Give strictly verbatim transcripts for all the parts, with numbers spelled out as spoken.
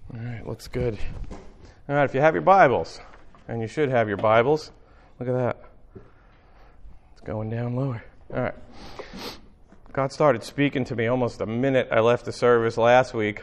All right, looks good. All right, if you have your Bibles, and you should have your Bibles, look at that. It's going down lower. All right. God started speaking to me almost a minute I left the service last week,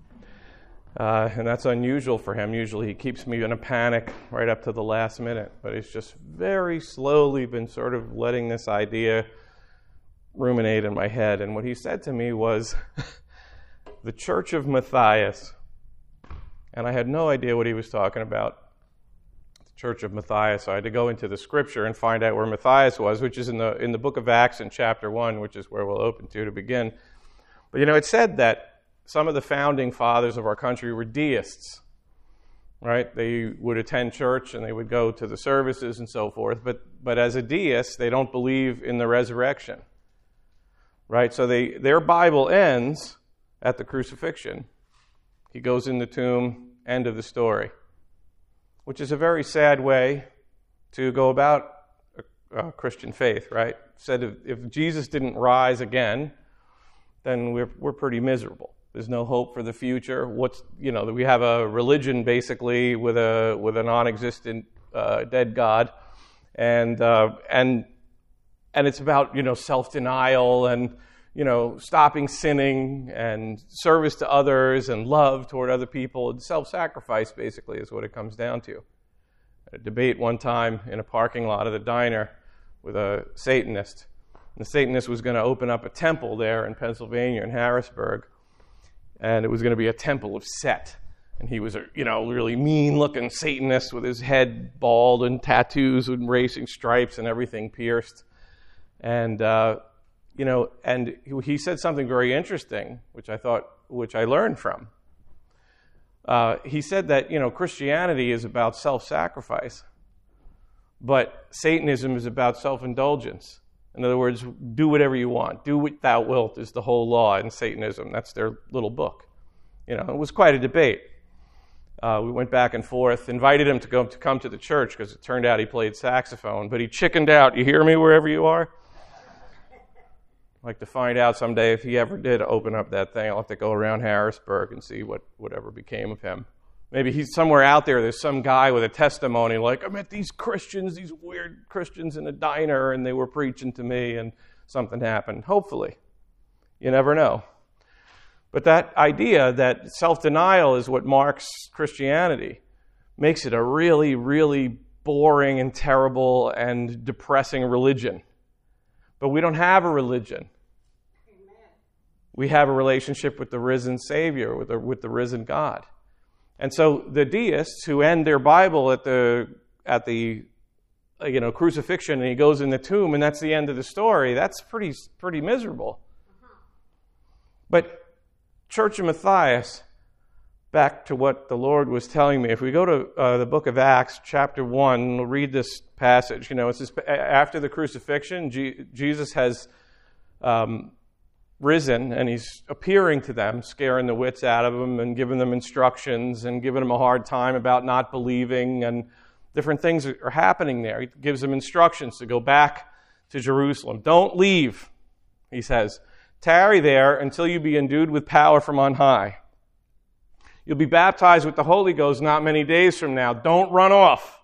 uh, and that's unusual for him. Usually he keeps me in a panic right up to the last minute, but he's just very slowly been sort of letting this idea ruminate in my head. And what he said to me was, the Church of Matthias. And I had no idea what he was talking about, the Church of Matthias. So I had to go into the Scripture and find out where Matthias was, which is in the in the book of Acts in chapter one, which is where we'll open to to begin. But, you know, it said that some of the founding fathers of our country were deists, right? They would attend church and they would go to the services and so forth. But but as a deist, they don't believe in the resurrection, right? So they their Bible ends at the crucifixion. He goes in the tomb, end of the story, which is a very sad way to go about a, a Christian faith, right? Said if, if Jesus didn't rise again, then we're we're pretty miserable. There's no hope for the future. What's you know we have a religion basically with a with a non-existent uh, dead God, and uh, and and it's about you know self-denial and you know, stopping sinning and service to others and love toward other people and self-sacrifice, basically, is what it comes down to. A debate one time in a parking lot of the diner with a Satanist. And the Satanist was going to open up a temple there in Pennsylvania, in Harrisburg, and it was going to be a temple of Set. And he was a, you know, really mean-looking Satanist with his head bald and tattoos and racing stripes and everything pierced. And, uh, You know, and he said something very interesting, which I thought, which I learned from. Uh, he said that, you know, Christianity is about self-sacrifice, but Satanism is about self-indulgence. In other words, do whatever you want. Do what thou wilt is the whole law in Satanism. That's their little book. You know, it was quite a debate. Uh, we went back and forth, invited him to go to come to the church because it turned out he played saxophone, but he chickened out. You hear me wherever you are? I'd like to find out someday if he ever did open up that thing. I'll have to go around Harrisburg and see what whatever became of him. Maybe he's somewhere out there. There's some guy with a testimony like, I met these Christians, these weird Christians in a diner, and they were preaching to me, and something happened. Hopefully. You never know. But that idea that self-denial is what marks Christianity makes it a really, really boring and terrible and depressing religion. But we don't have a religion. We have a relationship with the risen Savior, with the, with the risen God. And so the deists who end their Bible at the at the you know crucifixion and he goes in the tomb and that's the end of the story, that's pretty pretty miserable. Uh-huh. But Church of Matthias, back to what the Lord was telling me. If we go to uh, the book of Acts, chapter one, we'll read this passage. You know, it's this, after the crucifixion, G- Jesus has um, risen, and he's appearing to them, scaring the wits out of them and giving them instructions and giving them a hard time about not believing, and different things are happening there. He gives them instructions to go back to Jerusalem. Don't leave, he says. Tarry there until you be endued with power from on high. You'll be baptized with the Holy Ghost not many days from now. Don't run off.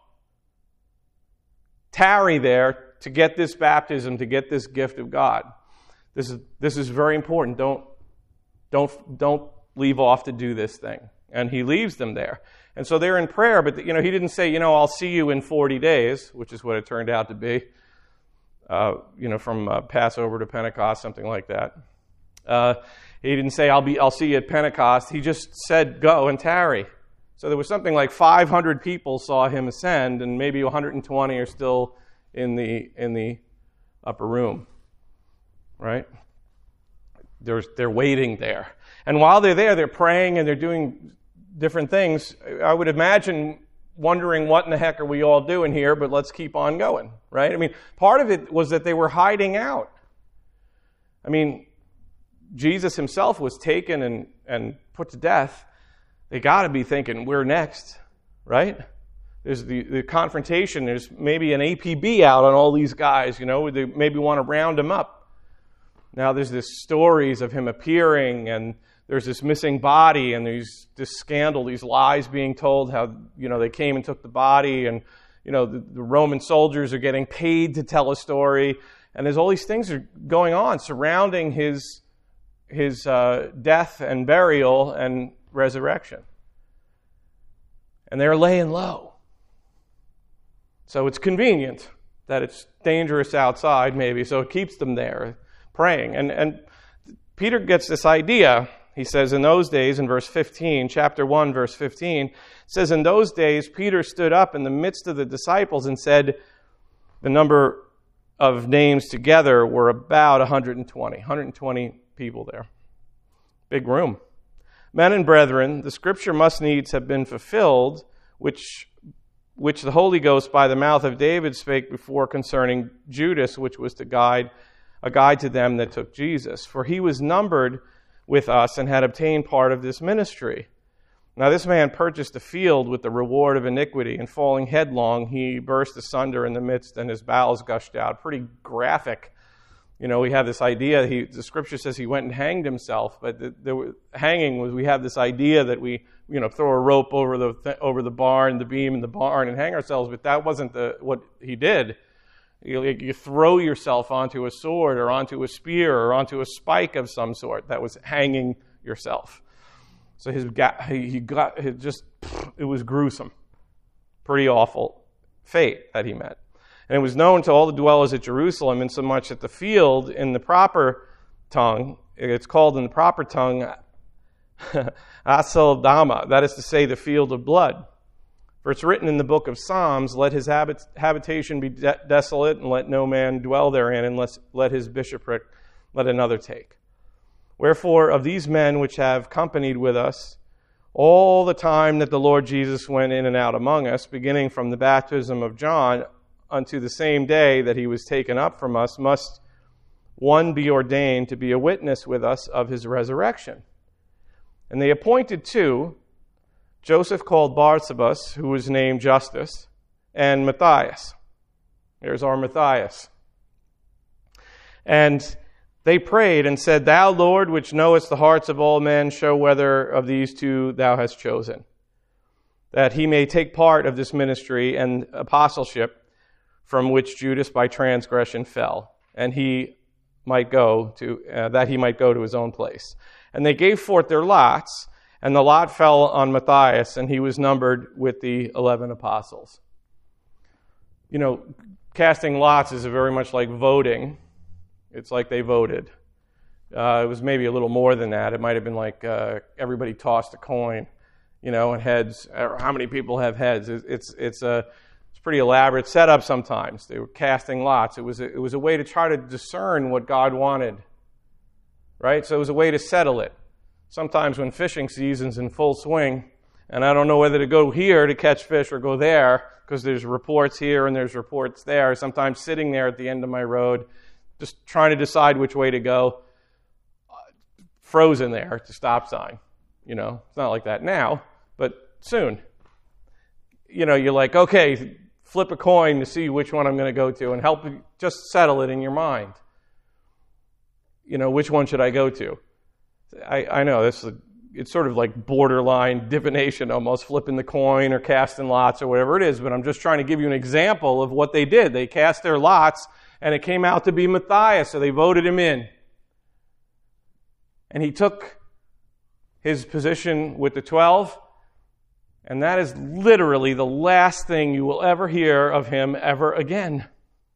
Tarry there to get this baptism, to get this gift of God. This is this is very important. Don't don't don't leave off to do this thing. And he leaves them there. And so they're in prayer, but you know he didn't say, you know, I'll see you in forty days, which is what it turned out to be. Uh, you know, from uh, Passover to Pentecost, something like that. Uh, he didn't say, I'll be I'll see you at Pentecost. He just said, go and tarry. So there was something like five hundred people saw him ascend, and maybe one hundred twenty are still in the in the upper room. Right? They're, they're waiting there. And while they're there, they're praying and they're doing different things. I would imagine wondering what in the heck are we all doing here, but let's keep on going. Right? I mean, part of it was that they were hiding out. I mean, Jesus himself was taken and, and put to death. They got to be thinking, we're next. Right? There's the, the confrontation. There's maybe an A P B out on all these guys. You know, they maybe want to round them up. Now there's this stories of him appearing and there's this missing body, and there's this scandal, these lies being told, how, you know, they came and took the body, and, you know, the, the Roman soldiers are getting paid to tell a story, and there's all these things are going on surrounding his, his uh, death and burial and resurrection. And they're laying low. So it's convenient that it's dangerous outside, maybe, so it keeps them there praying. And, and Peter gets this idea. He says, in those days, in verse fifteen, chapter one, verse fifteen, it says, in those days, Peter stood up in the midst of the disciples and said, the number of names together were about one hundred twenty. one hundred twenty people there. Big room. Men and brethren, the scripture must needs have been fulfilled, which which the Holy Ghost by the mouth of David spake before concerning Judas, which was to guide a guide to them that took Jesus. For he was numbered with us and had obtained part of this ministry. Now this man purchased a field with the reward of iniquity, and falling headlong, he burst asunder in the midst, and his bowels gushed out. Pretty graphic. You know, we have this idea, he, the scripture says he went and hanged himself, but the, the hanging was, we have this idea that we, you know, throw a rope over the over the barn, the beam in the barn, and hang ourselves, but that wasn't the what he did. You, you throw yourself onto a sword or onto a spear or onto a spike of some sort. That was hanging yourself. So his he got it just it was gruesome, pretty awful fate that he met. And it was known to all the dwellers at Jerusalem, insomuch that the field in the proper tongue, it's called in the proper tongue Aceldama, that is to say, the field of blood. For it's written in the book of Psalms, let his habit, habitation be de- desolate, and let no man dwell therein, and let, let his bishopric let another take. Wherefore, of these men which have companied with us all the time that the Lord Jesus went in and out among us, beginning from the baptism of John unto the same day that he was taken up from us, must one be ordained to be a witness with us of his resurrection. And they appointed two, Joseph called Barsabas, who was named Justus, and Matthias. There's our Matthias. And they prayed and said, Thou, Lord, which knowest the hearts of all men, show whether of these two thou hast chosen, that he may take part of this ministry and apostleship from which Judas by transgression fell, and he might go to uh, that he might go to his own place. And they gave forth their lots, and the lot fell on Matthias, and he was numbered with the eleven apostles. You know, casting lots is very much like voting. It's like they voted. Uh, it was maybe a little more than that. It might have been like uh, everybody tossed a coin, you know, and heads. Or how many people have heads? It's it's it's a it's a pretty elaborate setup. Sometimes they were casting lots. It was a, it was a way to try to discern what God wanted, right? So it was a way to settle it. Sometimes when fishing season's in full swing, and I don't know whether to go here to catch fish or go there, because there's reports here and there's reports there. Sometimes sitting there at the end of my road, just trying to decide which way to go, frozen there at the stop sign. You know, it's not like that now, but soon. You know, you're like, okay, flip a coin to see which one I'm going to go to, and help just settle it in your mind. You know, which one should I go to? I, I know this is, it's sort of like borderline divination, almost flipping the coin or casting lots or whatever it is, but I'm just trying to give you an example of what they did. They cast their lots, and it came out to be Matthias, so they voted him in. And he took his position with the twelve, and that is literally the last thing you will ever hear of him ever again.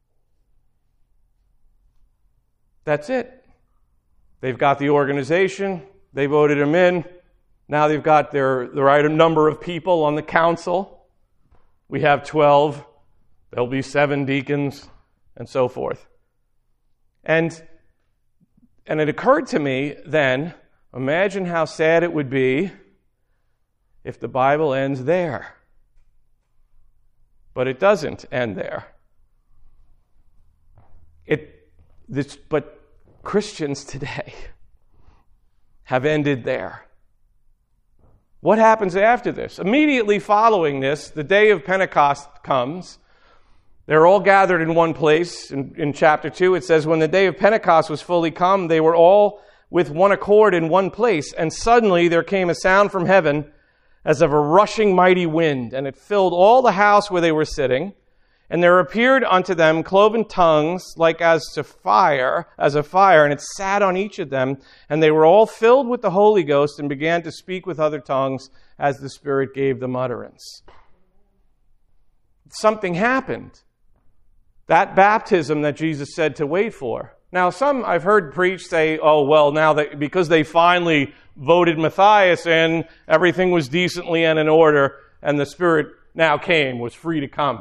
That's it. They've got the organization. They voted him in. Now they've got their the right number of people on the council. We have twelve. There'll be seven deacons, and so forth. And, and it occurred to me then, imagine how sad it would be if the Bible ends there. But it doesn't end there. It this but Christians today have ended there. What happens after this? Immediately following this, the day of Pentecost comes. They're all gathered in one place. In, in chapter two, it says, when the day of Pentecost was fully come, they were all with one accord in one place, and suddenly there came a sound from heaven as of a rushing mighty wind, and it filled all the house where they were sitting. And there appeared unto them cloven tongues, like as to fire, as a fire, and it sat on each of them. And they were all filled with the Holy Ghost, and began to speak with other tongues, as the Spirit gave them utterance. Something happened. That baptism that Jesus said to wait for. Now, some I've heard preach say, oh, well, now that because they finally voted Matthias in, everything was decently and in order, and the Spirit now came, was free to come.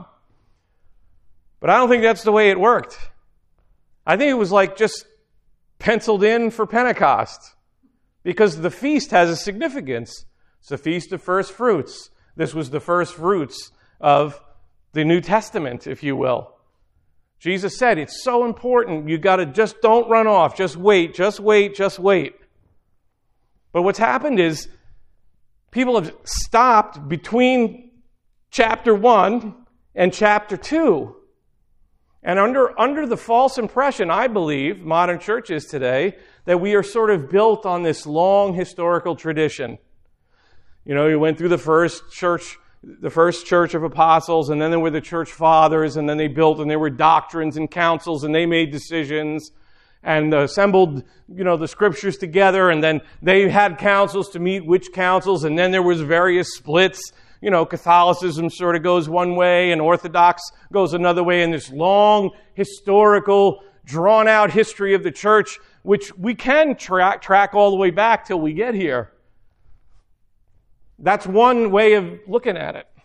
But I don't think that's the way it worked. I think it was like just penciled in for Pentecost, because the feast has a significance. It's the Feast of First Fruits. This was the first fruits of the New Testament, if you will. Jesus said, it's so important, you got to just don't run off, just wait, just wait, just wait. But what's happened is people have stopped between chapter one and chapter two. And under, under the false impression, I believe, modern churches today, that we are sort of built on this long historical tradition. You know, you went through the first church the first church of apostles, and then there were the church fathers, and then they built, and there were doctrines and councils, and they made decisions, and assembled, you know, the scriptures together, and then they had councils to meet which councils, and then there was various splits. You know, Catholicism sort of goes one way, and Orthodox goes another way, in this long, historical, drawn-out history of the church, which we can track, track all the way back till we get here. That's one way of looking at it.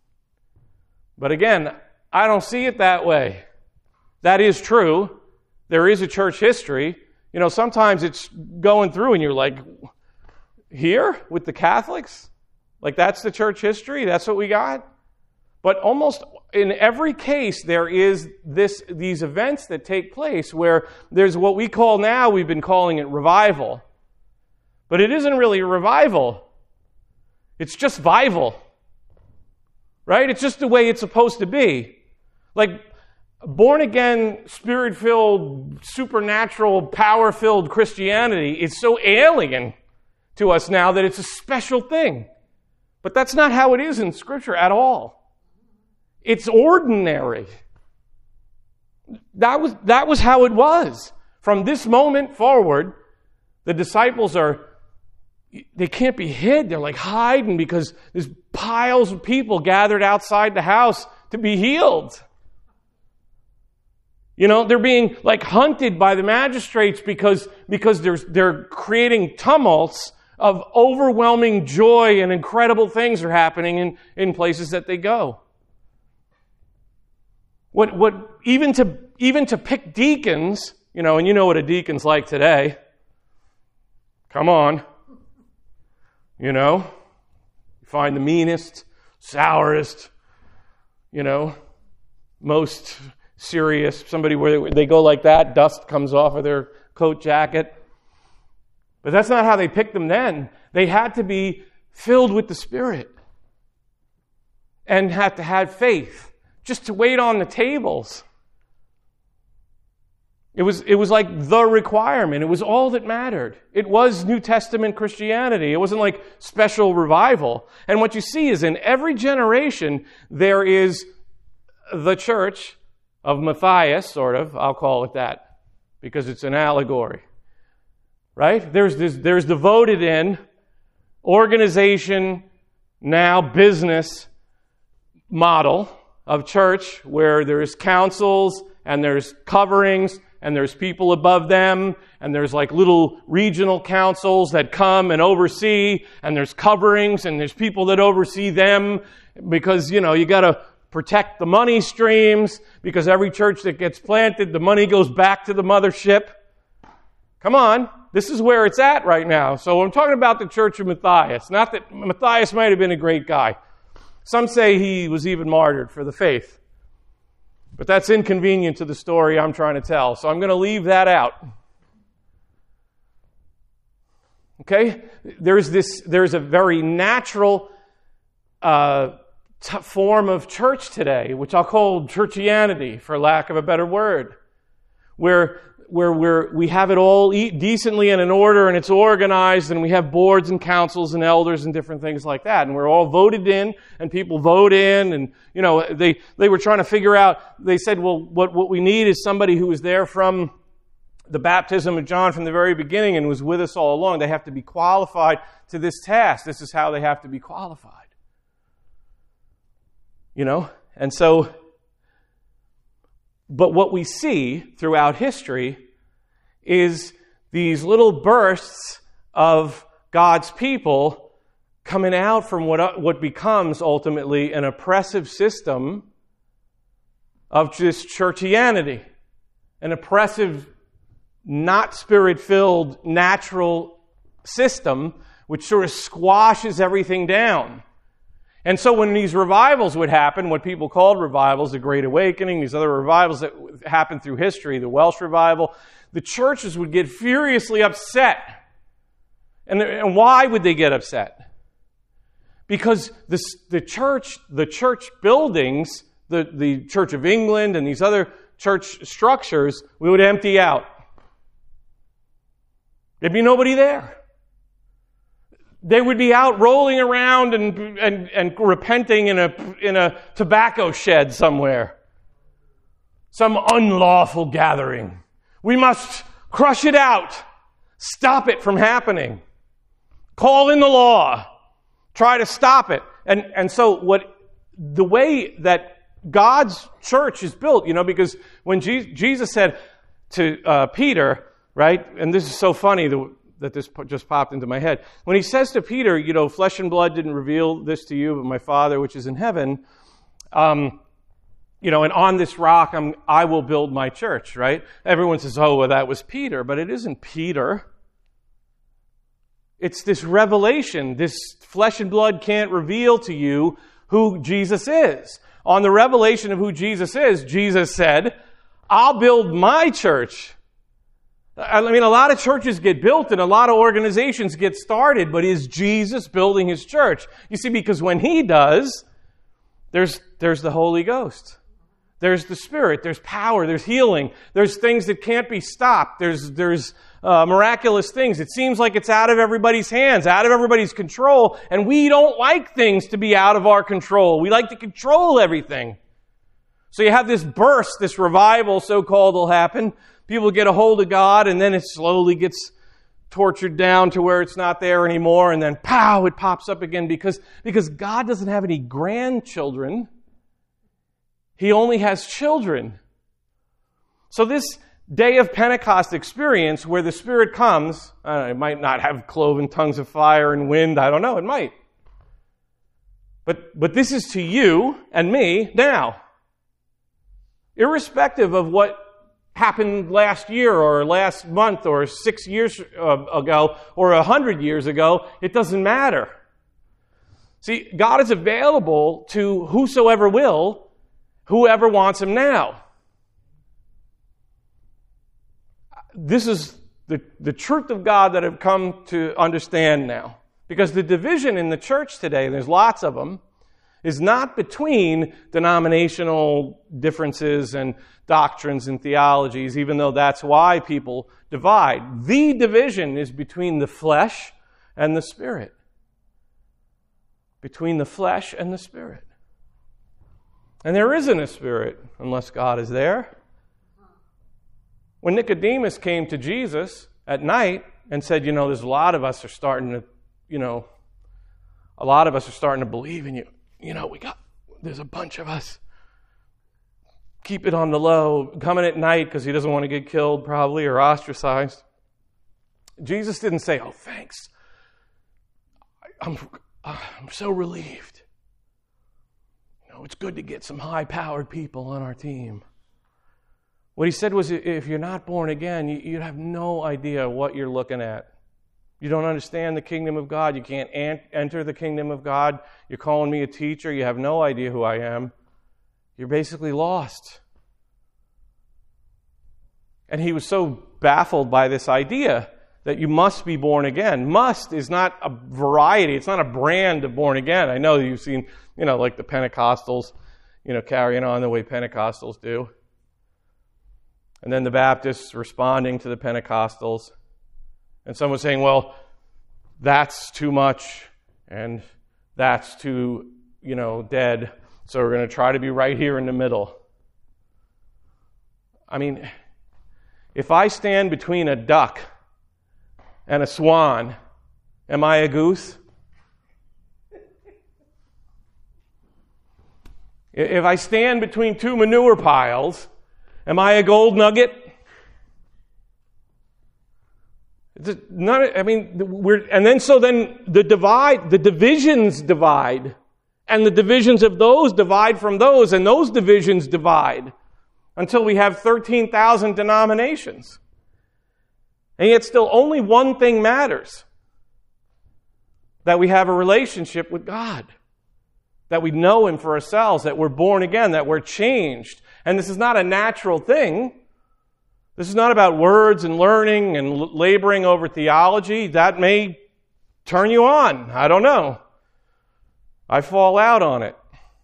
But again, I don't see it that way. That is true. There is a church history. You know, sometimes it's going through and you're like, here with the Catholics? Like that's the church history? That's what we got? But almost in every case, there is this these events that take place where there's what we call now, we've been calling it revival. But it isn't really a revival. It's just vival, right? It's just the way it's supposed to be. Like born-again, spirit-filled, supernatural, power-filled Christianity is so alien to us now that it's a special thing. But that's not how it is in Scripture at all. It's ordinary. That was, that was how it was. From this moment forward, the disciples are They can't be hid. They're like hiding because there's piles of people gathered outside the house to be healed. You know, they're being like hunted by the magistrates because, because there's, they're creating tumults of overwhelming joy and incredible things are happening in, in places that they go. What, what, even to, even to pick deacons, you know, and you know what a deacon's like today. Come on. You know, you find the meanest, sourest, you know, most serious, somebody where they go like that, dust comes off of their coat jacket. But that's not how they picked them then. They had to be filled with the Spirit and had to have faith just to wait on the tables. It was, it was like the requirement. It was all that mattered. It was New Testament Christianity. It wasn't like special revival. And what you see is in every generation, there is the church of Matthias, sort of. I'll call it that, because it's an allegory. Right? There's this, there's devoted in organization, now business model of church where there's councils and there's coverings and there's people above them, and there's like little regional councils that come and oversee, and there's coverings, and there's people that oversee them, because, you know, you got to protect the money streams, because every church that gets planted, the money goes back to the mothership. Come on, this is where it's at right now. So I'm talking about the church of Matthias. Not that Matthias might have been a great guy. Some say he was even martyred for the faith. But that's inconvenient to the story I'm trying to tell, so I'm going to leave that out. Okay? There's this. There's a very natural uh, t- form of church today, which I'll call churchianity, for lack of a better word, where where we're, we have it all decently and in order and it's organized and we have boards and councils and elders and different things like that. And we're all voted in and people vote in and, you know, they, they were trying to figure out, they said, well, what, what we need is somebody who was there from the baptism of John from the very beginning and was with us all along. They have to be qualified to this task. This is how they have to be qualified. You know? And so, but what we see throughout history is these little bursts of God's people coming out from what, what becomes ultimately an oppressive system of just churchianity, an oppressive, not spirit-filled, natural system which sort of squashes everything down. And so when these revivals would happen, what people called revivals, the Great Awakening, these other revivals that happened through history, the Welsh revival, the churches would get furiously upset. And, and why would they get upset? Because this, the church, the church buildings, the, the Church of England and these other church structures, we would empty out. There'd be nobody there. They would be out rolling around and, and, and repenting in a, in a tobacco shed somewhere. Some unlawful gathering. We must crush it out. Stop it from happening. Call in the law. Try to stop it. And, and so what, the way that God's church is built, you know, because when Jesus said to uh, Peter, right, and this is so funny, the, that this just popped into my head. When he says to Peter, you know, flesh and blood didn't reveal this to you, but my Father which is in heaven, um, you know, and on this rock I'm, I will build my church, right? Everyone says, oh, well, that was Peter, but it isn't Peter. It's this revelation. This flesh and blood can't reveal to you who Jesus is. On the revelation of who Jesus is, Jesus said, I'll build my church. I mean, a lot of churches get built and a lot of organizations get started, but is Jesus building his church? You see, because when he does, there's, there's the Holy Ghost. There's the Spirit. There's power. There's healing. There's things that can't be stopped. There's, there's uh, miraculous things. It seems like it's out of everybody's hands, out of everybody's control, and we don't like things to be out of our control. We like to control everything. So you have this burst, this revival, so-called, will happen. People get a hold of God, and then it slowly gets tortured down to where it's not there anymore, and then pow, it pops up again because, because God doesn't have any grandchildren. He only has children. So this day of Pentecost experience where the Spirit comes, I don't know, it might not have cloven tongues of fire and wind, I don't know, it might. But, but this is to you and me now. Irrespective of what happened last year or last month or six years ago or a hundred years ago, it doesn't matter. See, God is available to whosoever will, whoever wants him now. This is the, the truth of God that I've come to understand now. Because the division in the church today, and there's lots of them, is not between denominational differences and doctrines and theologies, even though that's why people divide. The division is between the flesh and the Spirit. Between the flesh and the Spirit. And there isn't a Spirit unless God is there. When Nicodemus came to Jesus at night and said, you know, there's a lot of us are starting to, you know, a lot of us are starting to believe in you. You know, we got, there's a bunch of us. Keep it on the low, coming at night because he doesn't want to get killed probably or ostracized. Jesus didn't say, oh, thanks. I'm, I'm so relieved. You know, it's good to get some high-powered people on our team. What he said was, if you're not born again, you, you have no idea what you're looking at. You don't understand the kingdom of God. You can't an- enter the kingdom of God. You're calling me a teacher. You have no idea who I am. You're basically lost. And he was so baffled by this idea that you must be born again. Must is not a variety. It's not a brand of born again. I know you've seen, you know, like the Pentecostals, you know, carrying on the way Pentecostals do. And then the Baptists responding to the Pentecostals. And some was saying, well, that's too much and that's too, you know, dead. So we're going to try to be right here in the middle. I mean, if I stand between a duck and a swan, am I a goose? If I stand between two manure piles, am I a gold nugget? None, I mean, we're, and then so then the divide, the divisions divide, and the divisions of those divide from those, and those divisions divide until we have thirteen thousand denominations. And yet still only one thing matters: that we have a relationship with God. That we know Him for ourselves, that we're born again, that we're changed. And this is not a natural thing. This is not about words and learning and laboring over theology. That may turn you on. I don't know. I fall out on it.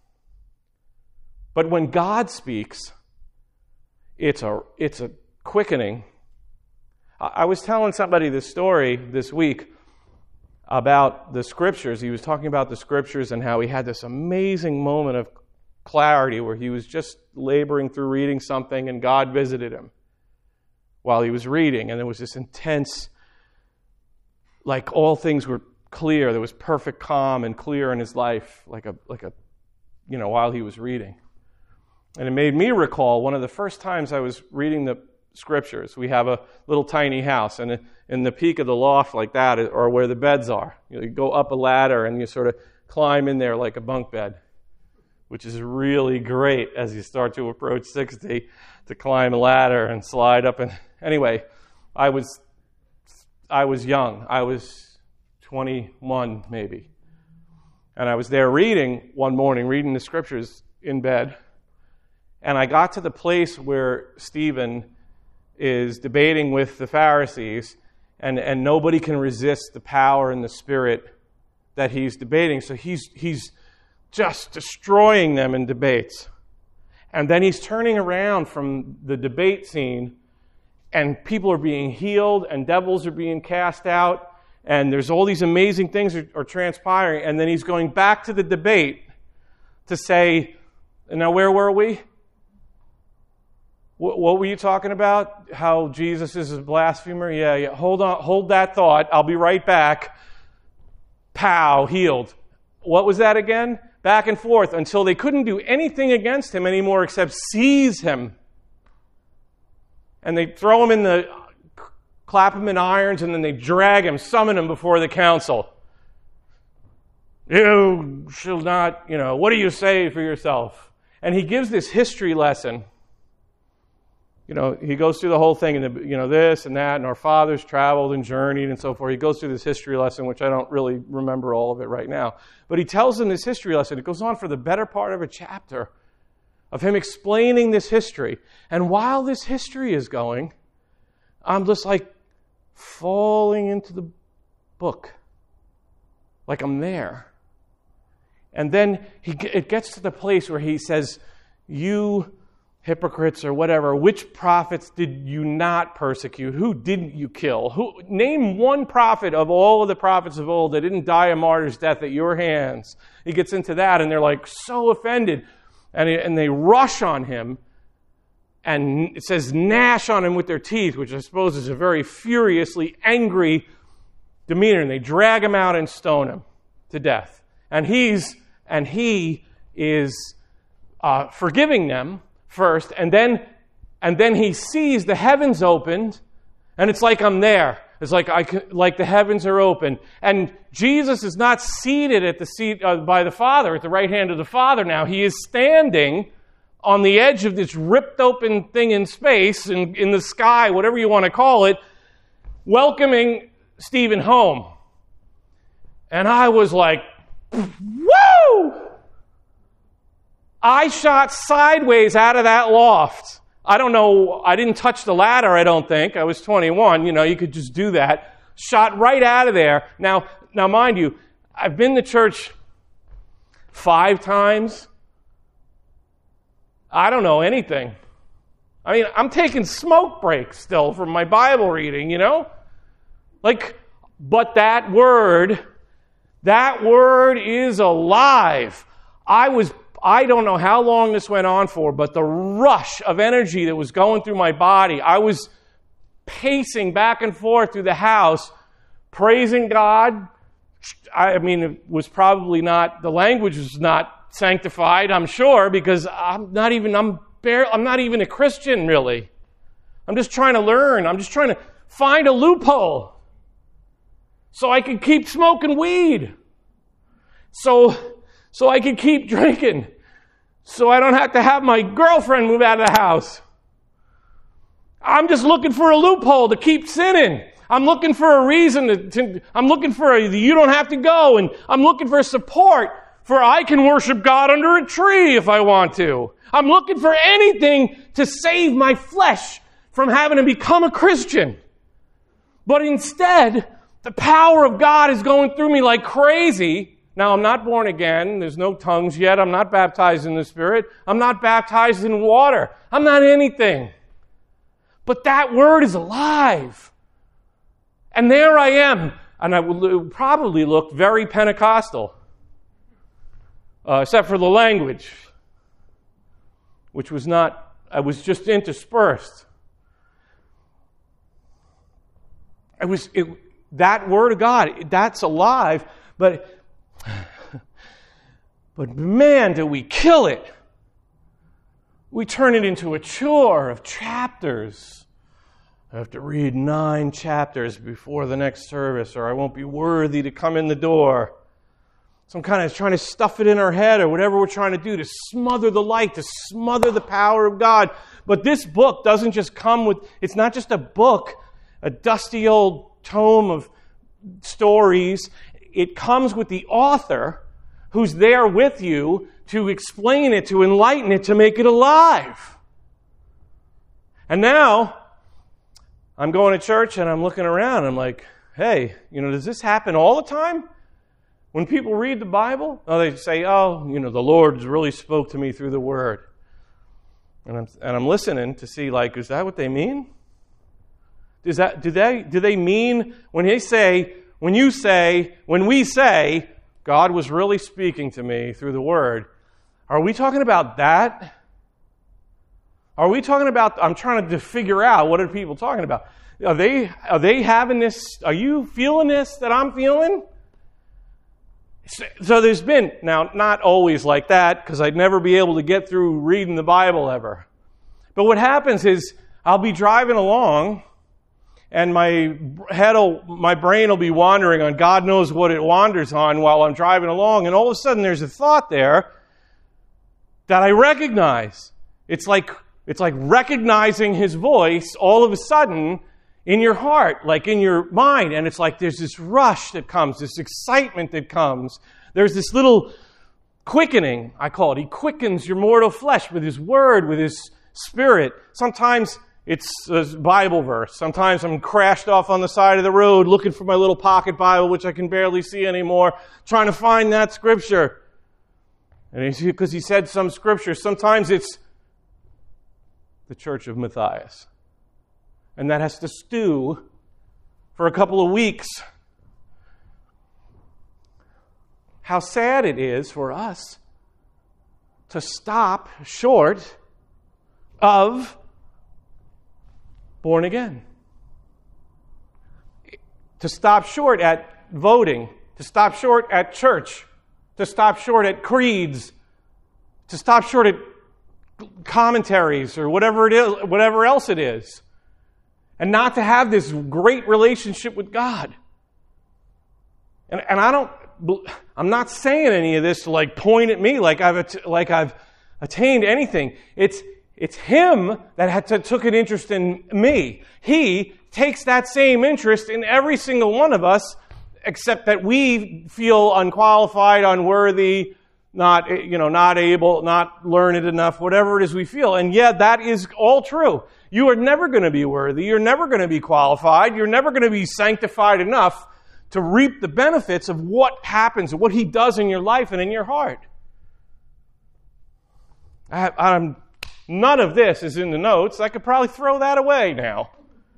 But when God speaks, it's a, it's a quickening. I was telling somebody this story this week about the Scriptures. He was talking about the Scriptures and how he had this amazing moment of clarity where he was just laboring through reading something and God visited him while he was reading. And there was this intense, like all things were clear. There was perfect calm and clear in his life, like a, like a, you know, while he was reading. And it made me recall one of the first times I was reading the Scriptures. We have a little tiny house, and in the peak of the loft like that are where the beds are. You know, you go up a ladder and you sort of climb in there like a bunk bed, which is really great as you start to approach sixty to climb a ladder and slide up. And anyway, I was I was young. I was twenty-one maybe. And I was there reading one morning, reading the Scriptures in bed. And I got to the place where Stephen is debating with the Pharisees, and, and nobody can resist the power and the spirit that he's debating. So he's he's just destroying them in debates. And then he's turning around from the debate scene, and people are being healed, and devils are being cast out, and there's all these amazing things are, are transpiring. And then he's going back to the debate to say, now where were we? What were you talking about? How Jesus is a blasphemer? Yeah, yeah. Hold on, hold that thought. I'll be right back. Pow, healed. What was that again? Back and forth until they couldn't do anything against him anymore except seize him. And they throw him in the, clap him in irons, and then they drag him, summon him before the council. You shall not, you know, what do you say for yourself? And he gives this history lesson. You know, he goes through the whole thing, and you know, this and that, and our fathers traveled and journeyed and so forth. He goes through this history lesson, which I don't really remember all of it right now. But he tells them this history lesson. It goes on for the better part of a chapter of him explaining this history. And while this history is going, I'm just like falling into the book. Like I'm there. And then he, it gets to the place where he says, you hypocrites or whatever, which prophets did you not persecute? Who didn't you kill? Who, name one prophet of all of the prophets of old that didn't die a martyr's death at your hands. He gets into that, and they're like so offended. And, he, and they rush on him, and it says gnash on him with their teeth, which I suppose is a very furiously angry demeanor. And they drag him out and stone him to death. And he's and he is uh, forgiving them first, and then and then he sees the heavens opened, and it's like I'm there. It's like I like the heavens are open, and Jesus is not seated at the seat uh, by the Father at the right hand of the Father. Now he is standing on the edge of this ripped open thing in space and in the sky, whatever you want to call it, welcoming Stephen home. And I was like, woo! I shot sideways out of that loft. I don't know, I didn't touch the ladder, I don't think. I was twenty-one, you know, you could just do that. Shot right out of there. Now, now mind you, I've been to church five times. I don't know anything. I mean, I'm taking smoke breaks still from my Bible reading, you know? Like, but that word, that word is alive. I was, I don't know how long this went on for, but the rush of energy that was going through my body, I was pacing back and forth through the house, praising God. I mean, it was probably not, the language was not sanctified, I'm sure, because I'm not even, I'm bare, I'm not even a Christian, really. I'm just trying to learn. I'm just trying to find a loophole so I can keep smoking weed. So, so I can keep drinking. So I don't have to have my girlfriend move out of the house. I'm just looking for a loophole to keep sinning. I'm looking for a reason to, to I'm looking for a, you don't have to go, and I'm looking for support for I can worship God under a tree if I want to. I'm looking for anything to save my flesh from having to become a Christian. But instead, the power of God is going through me like crazy. Now, I'm not born again. There's no tongues yet. I'm not baptized in the Spirit. I'm not baptized in water. I'm not anything. But that word is alive. And there I am. And I would probably look very Pentecostal. Uh, except for the language, which was not, I was just interspersed. It was, it, that word of God, that's alive, but, but man, do we kill it. We turn it into a chore of chapters. I have to read nine chapters before the next service, or I won't be worthy to come in the door. Some kind of trying to stuff it in our head or whatever we're trying to do to smother the light, to smother the power of God. But this book doesn't just come with, it's not just a book, a dusty old tome of stories. It comes with the author who's there with you to explain it, to enlighten it, to make it alive. And now, I'm going to church and I'm looking around and I'm like, hey, you know, does this happen all the time? When people read the Bible, oh, they say, oh, you know, the Lord really spoke to me through the Word. And I'm, and I'm listening to see, like, is that what they mean? Is that, do they, do they mean when they say, when you say, when we say, God was really speaking to me through the Word, are we talking about that? Are we talking about, I'm trying to figure out, what are people talking about? Are they, are they having this, are you feeling this that I'm feeling? So there's been, now not always like that, because I'd never be able to get through reading the Bible ever. But what happens is, I'll be driving along, and my head will, my brain will be wandering on God knows what it wanders on while I'm driving along, and all of a sudden there's a thought there that I recognize. It's like, it's like recognizing His voice all of a sudden in your heart, like in your mind. And it's like there's this rush that comes, this excitement that comes. There's this little quickening, I call it. He quickens your mortal flesh with His Word, with His Spirit. Sometimes it's a Bible verse. Sometimes I'm crashed off on the side of the road looking for my little pocket Bible, which I can barely see anymore, trying to find that scripture. And because he said some scripture, sometimes it's the Church of Matthias. And that has to stew for a couple of weeks. How sad it is for us to stop short of born again. To stop short at voting. To stop short at church. To stop short at creeds. To stop short at commentaries or whatever it is, whatever else it is. And not to have this great relationship with God. And, and I don't, I'm not saying any of this to like point at me like I've, like I've attained anything. It's, it's Him that had to, took an interest in me. He takes that same interest in every single one of us, except that we feel unqualified, unworthy, not, you know, not able, not learned enough, whatever it is we feel. And yeah, that is all true. You are never going to be worthy. You're never going to be qualified. You're never going to be sanctified enough to reap the benefits of what happens, what He does in your life and in your heart. I, I'm None of this is in the notes. I could probably throw that away now.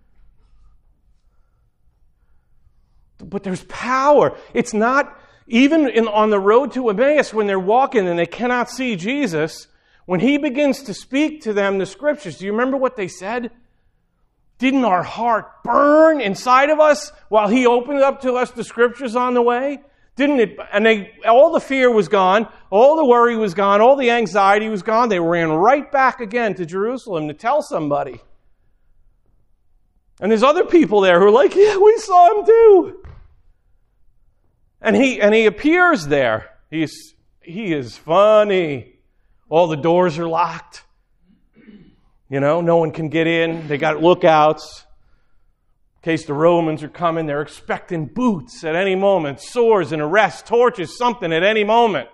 But there's power. It's not, even in, on the road to Emmaus when they're walking and they cannot see Jesus, when he begins to speak to them the Scriptures, do you remember what they said? Didn't our heart burn inside of us while he opened up to us the Scriptures on the way? Didn't it? And they, all the fear was gone, all the worry was gone, all the anxiety was gone. They ran right back again to Jerusalem to tell somebody. And there's other people there who are like, yeah, we saw him too. And he and he appears there. He's he is funny. All the doors are locked. You know, no one can get in. They got lookouts. In case the Romans are coming, they're expecting boots at any moment, swords and arrests, torches, something at any moment.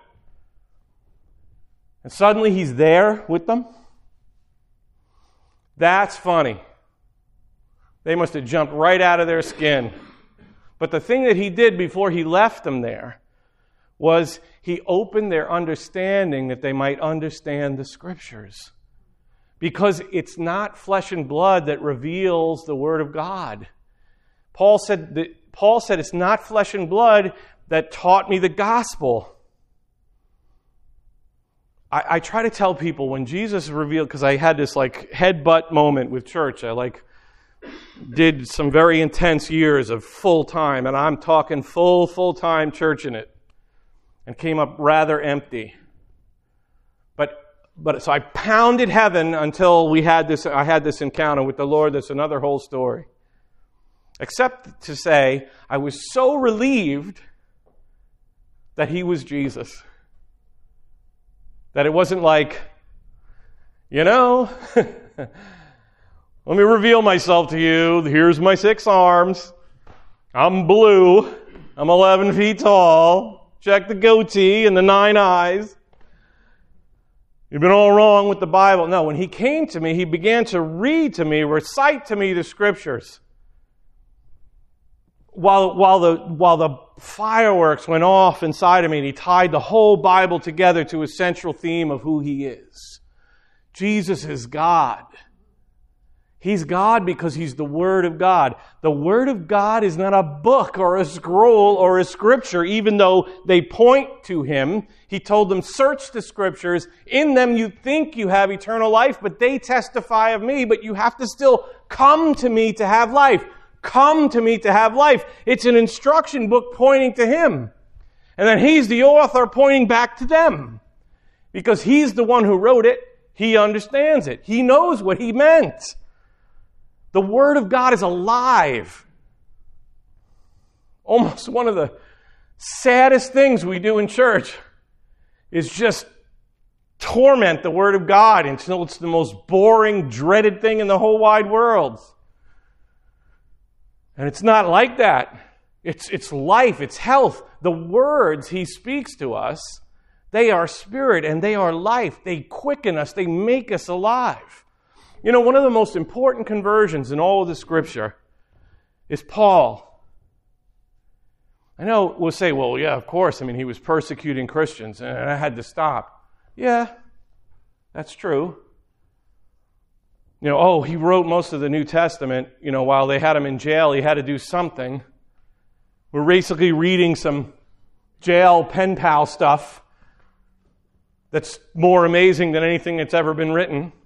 And suddenly he's there with them. That's funny. They must have jumped right out of their skin. But the thing that he did before he left them there was he opened their understanding that they might understand the Scriptures. Because it's not flesh and blood that reveals the Word of God. Paul said that, Paul said it's not flesh and blood that taught me the gospel. I, I try to tell people when Jesus revealed, because I had this like headbutt moment with church. I like did some very intense years of full time, and I'm talking full, full time church in it, and came up rather empty. But but so I pounded heaven until we had this. I had this encounter with the Lord. That's another whole story. Except to say, I was so relieved that he was Jesus. That it wasn't like, you know, let me reveal myself to you. Here's my six arms. I'm blue. I'm eleven feet tall. Check the goatee and the nine eyes. You've been all wrong with the Bible. No, when he came to me, he began to read to me, recite to me the Scriptures. While, while, the, while the fireworks went off inside of me, and he tied the whole Bible together to a central theme of who he is. Jesus is God. He's God because he's the Word of God. The Word of God is not a book or a scroll or a scripture, even though they point to him. He told them, search the Scriptures. In them you think you have eternal life, but they testify of me. But you have to still come to me to have life. Come to me to have life. It's an instruction book pointing to him. And then he's the author pointing back to them. Because he's the one who wrote it. He understands it. He knows what he meant. The Word of God is alive. Almost one of the saddest things we do in church is just torment the Word of God until it's the most boring, dreaded thing in the whole wide world. And it's not like that. It's, it's life, it's health. The words he speaks to us, they are spirit and they are life. They quicken us, they make us alive. You know, one of the most important conversions in all of the Scripture is Paul. I know we'll say, well, yeah, of course. I mean, he was persecuting Christians and I had to stop. Yeah, that's true. You know, oh, he wrote most of the New Testament, you know, while they had him in jail, he had to do something. We're basically reading some jail pen pal stuff that's more amazing than anything that's ever been written.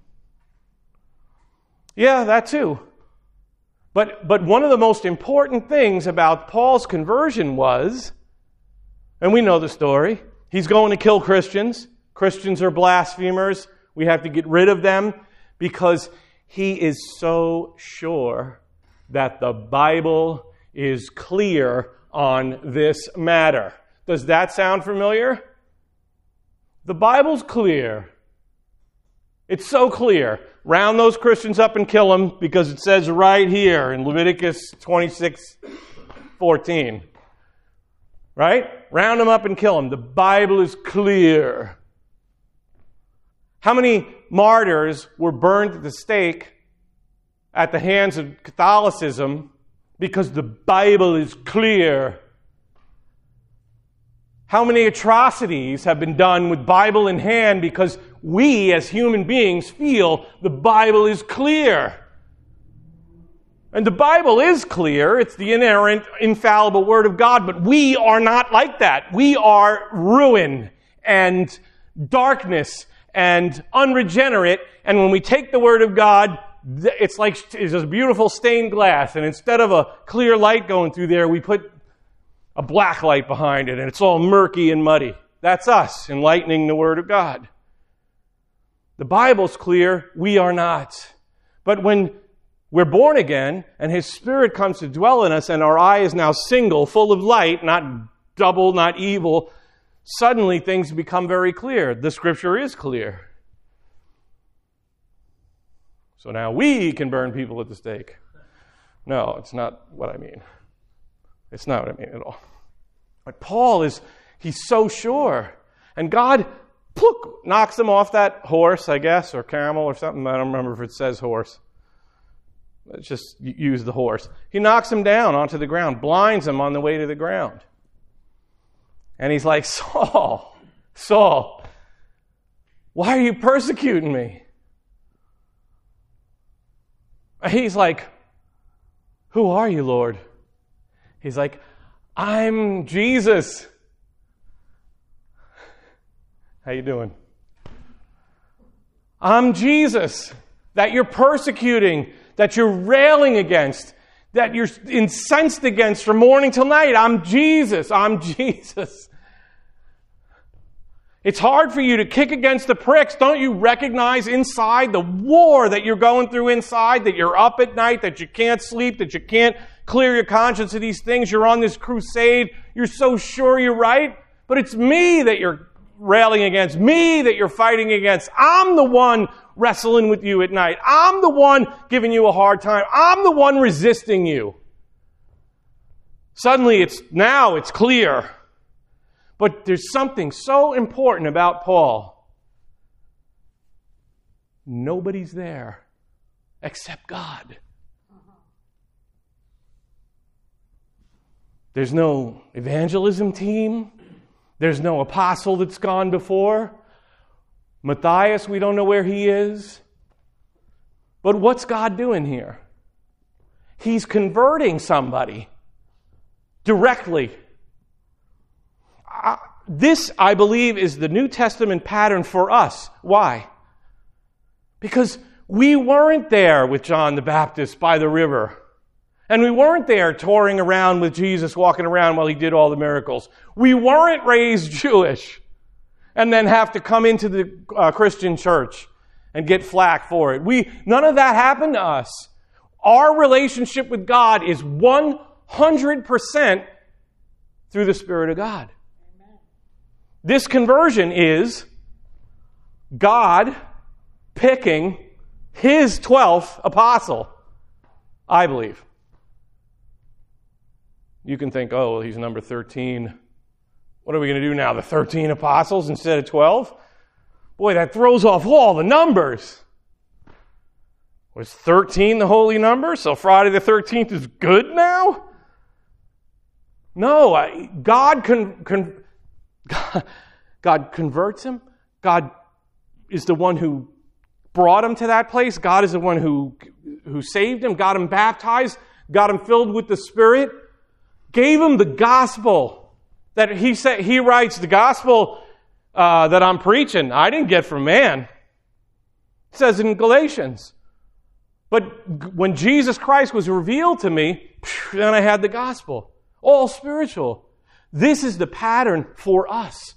Yeah, that too. But, but one of the most important things about Paul's conversion was, and we know the story, he's going to kill Christians. Christians are blasphemers. We have to get rid of them because he is so sure that the Bible is clear on this matter. Does that sound familiar? The Bible's clear. It's so clear. Round those Christians up and kill them because it says right here in Leviticus twenty-six fourteen. Right? Round them up and kill them. The Bible is clear. How many martyrs were burned at the stake at the hands of Catholicism because the Bible is clear? How many atrocities have been done with Bible in hand because we as human beings feel the Bible is clear. And the Bible is clear. It's the inerrant, infallible Word of God, but we are not like that. We are ruin and darkness and unregenerate. And when we take the Word of God, it's like it's just beautiful stained glass. And instead of a clear light going through there, we put a black light behind it, and it's all murky and muddy. That's us enlightening the Word of God. The Bible's clear. We are not. But when we're born again, and His Spirit comes to dwell in us, and our eye is now single, full of light, not double, not evil, suddenly things become very clear. The Scripture is clear. So now we can burn people at the stake. No, it's not what I mean. It's not what I mean at all. But Paul is, he's so sure. And God, plook, knocks him off that horse, I guess, or camel or something. I don't remember if it says horse. Let's just use the horse. He knocks him down onto the ground, blinds him on the way to the ground. And he's like, Saul, Saul, why are you persecuting me? He's like, who are you, Lord? He's like, I'm Jesus. How you doing? I'm Jesus that you're persecuting, that you're railing against, that you're incensed against from morning till night. I'm Jesus. I'm Jesus. It's hard for you to kick against the pricks. Don't you recognize inside the war that you're going through inside, that you're up at night, that you can't sleep, that you can't clear your conscience of these things? You're on this crusade. You're so sure you're right. But it's me that you're railing against, me that you're fighting against. I'm the one wrestling with you at night. I'm the one giving you a hard time. I'm the one resisting you. Suddenly it's, now it's clear. But there's something so important about Paul. Nobody's there except God. There's no evangelism team. There's no apostle that's gone before. Matthias, we don't know where he is. But what's God doing here? He's converting somebody directly. Uh, this, I believe, is the New Testament pattern for us. Why? Because we weren't there with John the Baptist by the river. And we weren't there touring around with Jesus, walking around while He did all the miracles. We weren't raised Jewish and then have to come into the uh, Christian church and get flack for it. We, none of that happened to us. Our relationship with God is one hundred percent through the Spirit of God. This conversion is God picking His twelfth apostle, I believe. You can think, oh, well, he's number thirteen. What are we going to do now? The thirteen apostles instead of twelve? Boy, that throws off all the numbers. Was thirteen the holy number? So Friday the thirteenth is good now? No, I, God can... can God, God converts him. God is the one who brought him to that place. God is the one who, who saved him, got him baptized, got him filled with the Spirit, gave him the gospel that he said. He writes, the gospel uh, that I'm preaching, I didn't get from man. It says in Galatians. But when Jesus Christ was revealed to me, then I had the gospel. All spiritual. This is the pattern for us.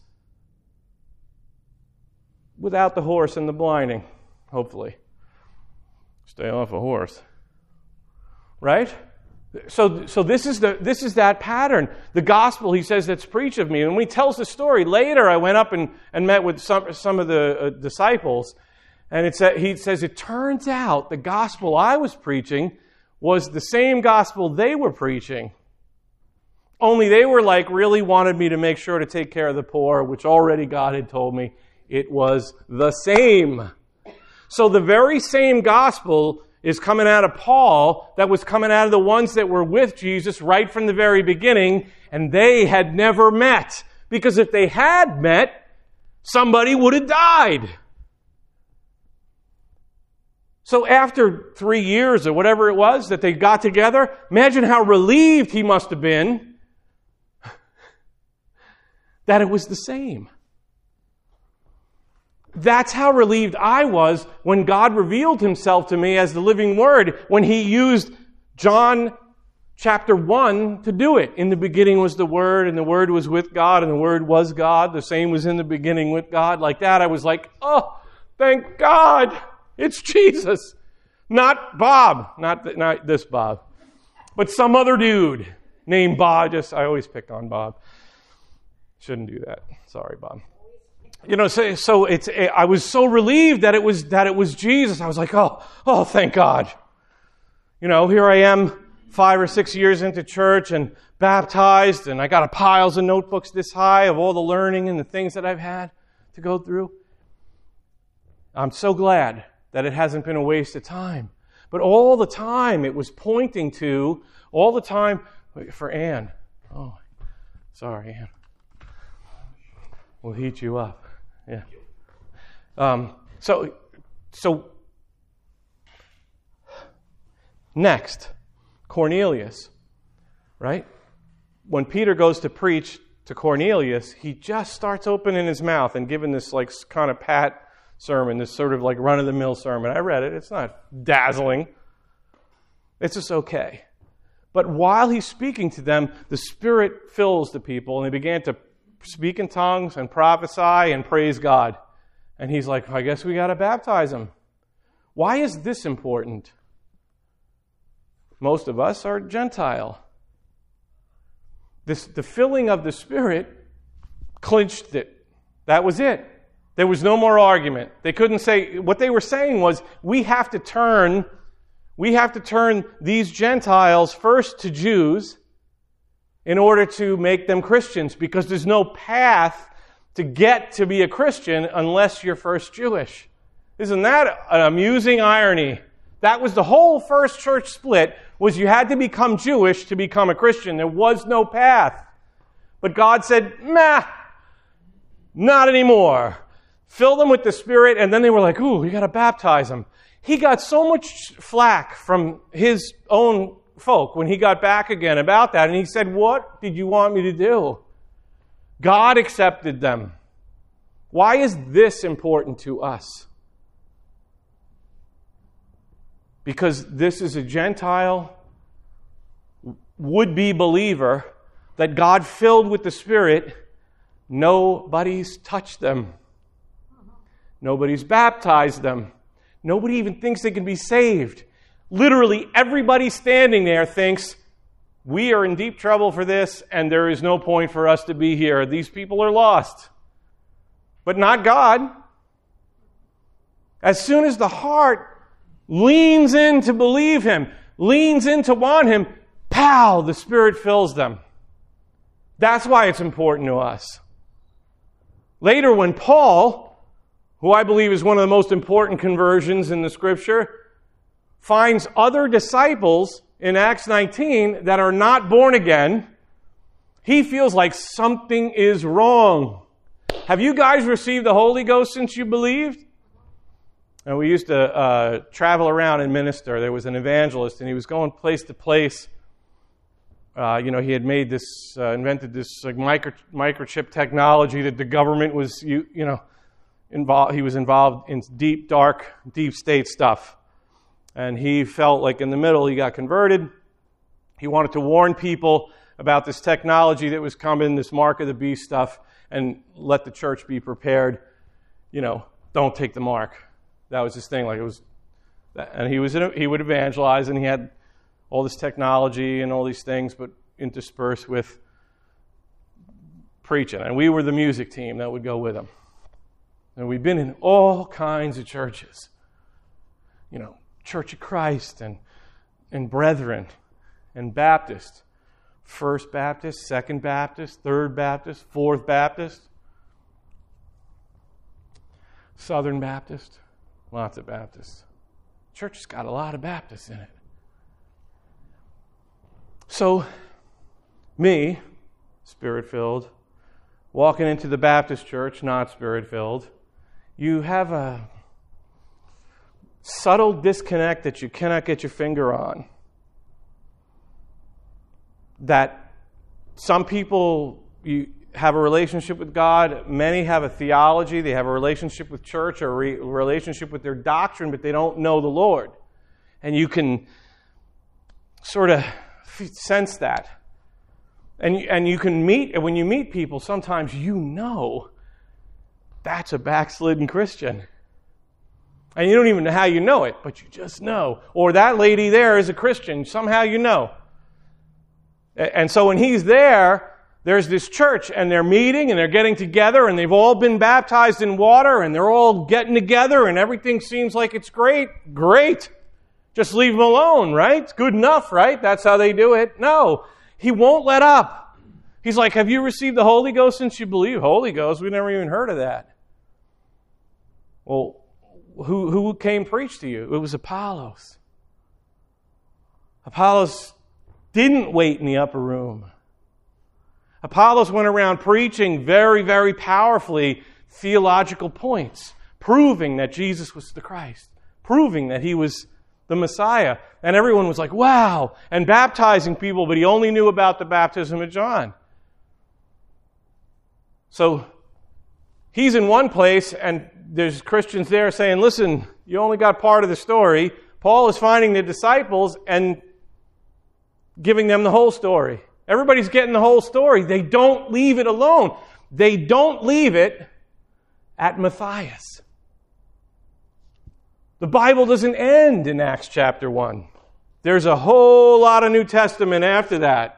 Without the horse and the blinding, hopefully. Stay off a horse. Right? So, so this is the this is that pattern. The gospel, he says, that's preached of me. And when he tells the story, later I went up and, and met with some, some of the uh, disciples, and it sa- he says, it turns out the gospel I was preaching was the same gospel they were preaching. Only they were like, really wanted me to make sure to take care of the poor, which already God had told me it was the same. So the very same gospel is coming out of Paul that was coming out of the ones that were with Jesus right from the very beginning, and they had never met. Because if they had met, somebody would have died. So after three years or whatever it was that they got together, imagine how relieved he must have been that it was the same. That's how relieved I was when God revealed himself to me as the living Word, when he used John chapter one to do it. In the beginning was the Word, and the Word was with God, and the Word was God. The same was in the beginning with God. Like that, I was like, oh, thank God, it's Jesus. Not Bob, not, th- not this Bob, but some other dude named Bob. Just I always pick on Bob. Shouldn't do that. Sorry, Bob. You know, so, so it's. I was so relieved that it was that it was Jesus. I was like, oh, oh, thank God. You know, here I am, five or six years into church and baptized, and I got a piles of notebooks this high of all the learning and the things that I've had to go through. I'm so glad that it hasn't been a waste of time. But all the time it was pointing to, all the time, for Ann. Oh, sorry, Ann. We'll heat you up. Yeah. Um, so, so, next, Cornelius, right? When Peter goes to preach to Cornelius, he just starts opening his mouth and giving this like kind of pat sermon, this sort of like run-of-the-mill sermon. I read it. It's not dazzling. It's just okay. But while he's speaking to them, the Spirit fills the people, and they began to speak in tongues and prophesy and praise God. And he's like, I guess we got to baptize them. Why is this important? Most of us are Gentile. This, the filling of the Spirit clinched it. That was it. There was no more argument. They couldn't say, what they were saying was, we have to turn, we have to turn these Gentiles first to Jews in order to make them Christians, because there's no path to get to be a Christian unless you're first Jewish. Isn't that an amusing irony? That was the whole first church split, was you had to become Jewish to become a Christian. There was no path. But God said, meh, not anymore. Fill them with the Spirit, and then they were like, ooh, we got to baptize them. He got so much flack from his own folk when he got back again about that, and he said, what did you want me to do? God accepted them. Why is this important to us? Because this is a Gentile would-be believer that God filled with the Spirit. Nobody's touched them. Nobody's baptized them. Nobody even thinks they can be saved. Literally, everybody standing there thinks, we are in deep trouble for this, and there is no point for us to be here. These people are lost. But not God. As soon as the heart leans in to believe Him, leans in to want Him, pow, the Spirit fills them. That's why it's important to us. Later, when Paul, who I believe is one of the most important conversions in the Scripture, finds other disciples in Acts nineteen that are not born again, he feels like something is wrong. Have you guys received the Holy Ghost since you believed? And we used to uh, travel around and minister. There was an evangelist, and he was going place to place. Uh, you know, he had made this, uh, invented this like micro, microchip technology that the government was, you, you know, involved. He was involved in deep, dark, deep state stuff. And he felt like in the middle he got converted. He wanted to warn people about this technology that was coming, this mark of the beast stuff, and let the church be prepared. You know, don't take the mark. That was his thing. Like it was, and he was in a, he would evangelize, and he had all this technology and all these things, but interspersed with preaching. And we were the music team that would go with him. And we've been in all kinds of churches. You know, Church of Christ and and Brethren and Baptist. First Baptist, Second Baptist, Third Baptist, Fourth Baptist, Southern Baptist, lots of Baptists. Church has got a lot of Baptists in it. So, me, Spirit-filled, walking into the Baptist church, not Spirit-filled, you have a subtle disconnect that you cannot get your finger on. That some people you have a relationship with God, many have a theology, they have a relationship with church or a re- relationship with their doctrine, but they don't know the Lord. And you can sort of sense that. And, and you can meet, and when you meet people, sometimes you know that's a backslidden Christian. And you don't even know how you know it, but you just know. Or that lady there is a Christian. Somehow you know. And so when he's there, there's this church, and they're meeting, and they're getting together, and they've all been baptized in water, and they're all getting together, and everything seems like it's great. Great. Just leave them alone, right? It's good enough, right? That's how they do it. No. He won't let up. He's like, have you received the Holy Ghost since you believe? Holy Ghost? We never even heard of that. Well, Who, who came preach to you? It was Apollos. Apollos didn't wait in the upper room. Apollos went around preaching very, very powerfully theological points, proving that Jesus was the Christ, proving that he was the Messiah. And everyone was like, wow, and baptizing people, but he only knew about the baptism of John. So he's in one place, and there's Christians there saying, listen, you only got part of the story. Paul is finding the disciples and giving them the whole story. Everybody's getting the whole story. They don't leave it alone. They don't leave it at Matthias. The Bible doesn't end in Acts chapter one. There's a whole lot of New Testament after that.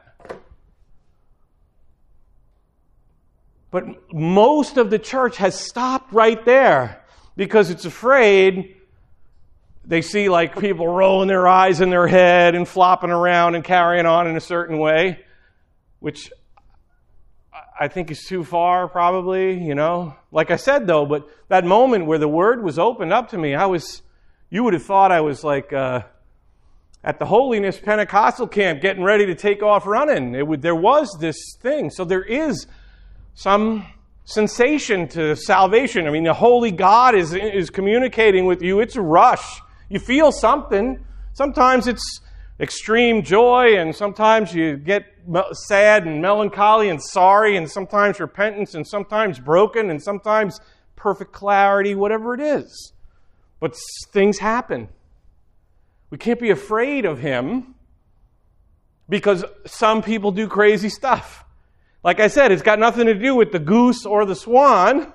But most of the church has stopped right there because it's afraid. They see like people rolling their eyes in their head and flopping around and carrying on in a certain way, which I think is too far probably, you know. Like I said though, but that moment where the Word was opened up to me, I was, you would have thought I was like uh, at the Holiness Pentecostal camp getting ready to take off running. It would, there was this thing. So there is some sensation to salvation. I mean, the Holy God is, is communicating with you. It's a rush. You feel something. Sometimes it's extreme joy, and sometimes you get sad and melancholy and sorry, and sometimes repentance, and sometimes broken, and sometimes perfect clarity, whatever it is. But things happen. We can't be afraid of Him because some people do crazy stuff. Like I said, it's got nothing to do with the goose or the swan.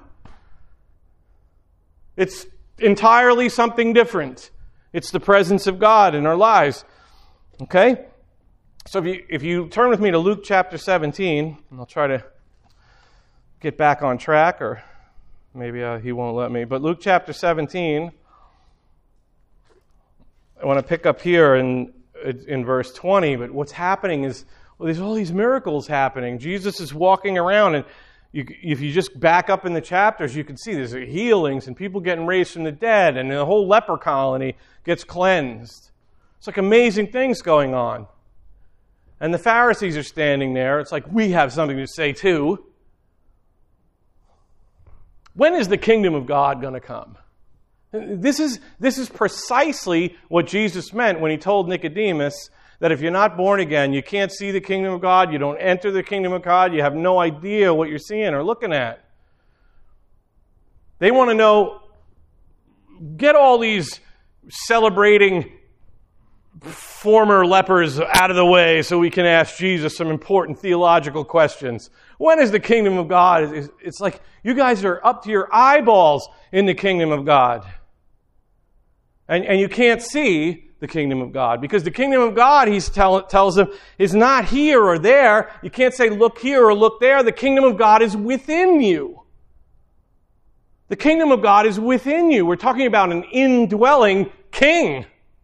It's entirely something different. It's the presence of God in our lives. Okay? So if you, if you turn with me to Luke chapter seventeen, and I'll try to get back on track, or maybe uh, he won't let me. But Luke chapter seventeen, I want to pick up here in, in verse twenty, but what's happening is, well, there's all these miracles happening. Jesus is walking around, and you, if you just back up in the chapters, you can see there's healings and people getting raised from the dead, and the whole leper colony gets cleansed. It's like amazing things going on. And the Pharisees are standing there. It's like, we have something to say too. When is the kingdom of God going to come? This is, this is precisely what Jesus meant when he told Nicodemus that if you're not born again, you can't see the kingdom of God, you don't enter the kingdom of God, you have no idea what you're seeing or looking at. They want to know, get all these celebrating former lepers out of the way so we can ask Jesus some important theological questions. When is the kingdom of God? It's like you guys are up to your eyeballs in the kingdom of God. And, and you can't see the kingdom of God. Because the kingdom of God, he tell, tells them, is not here or there. You can't say, look here or look there. The kingdom of God is within you. The kingdom of God is within you. We're talking about an indwelling king.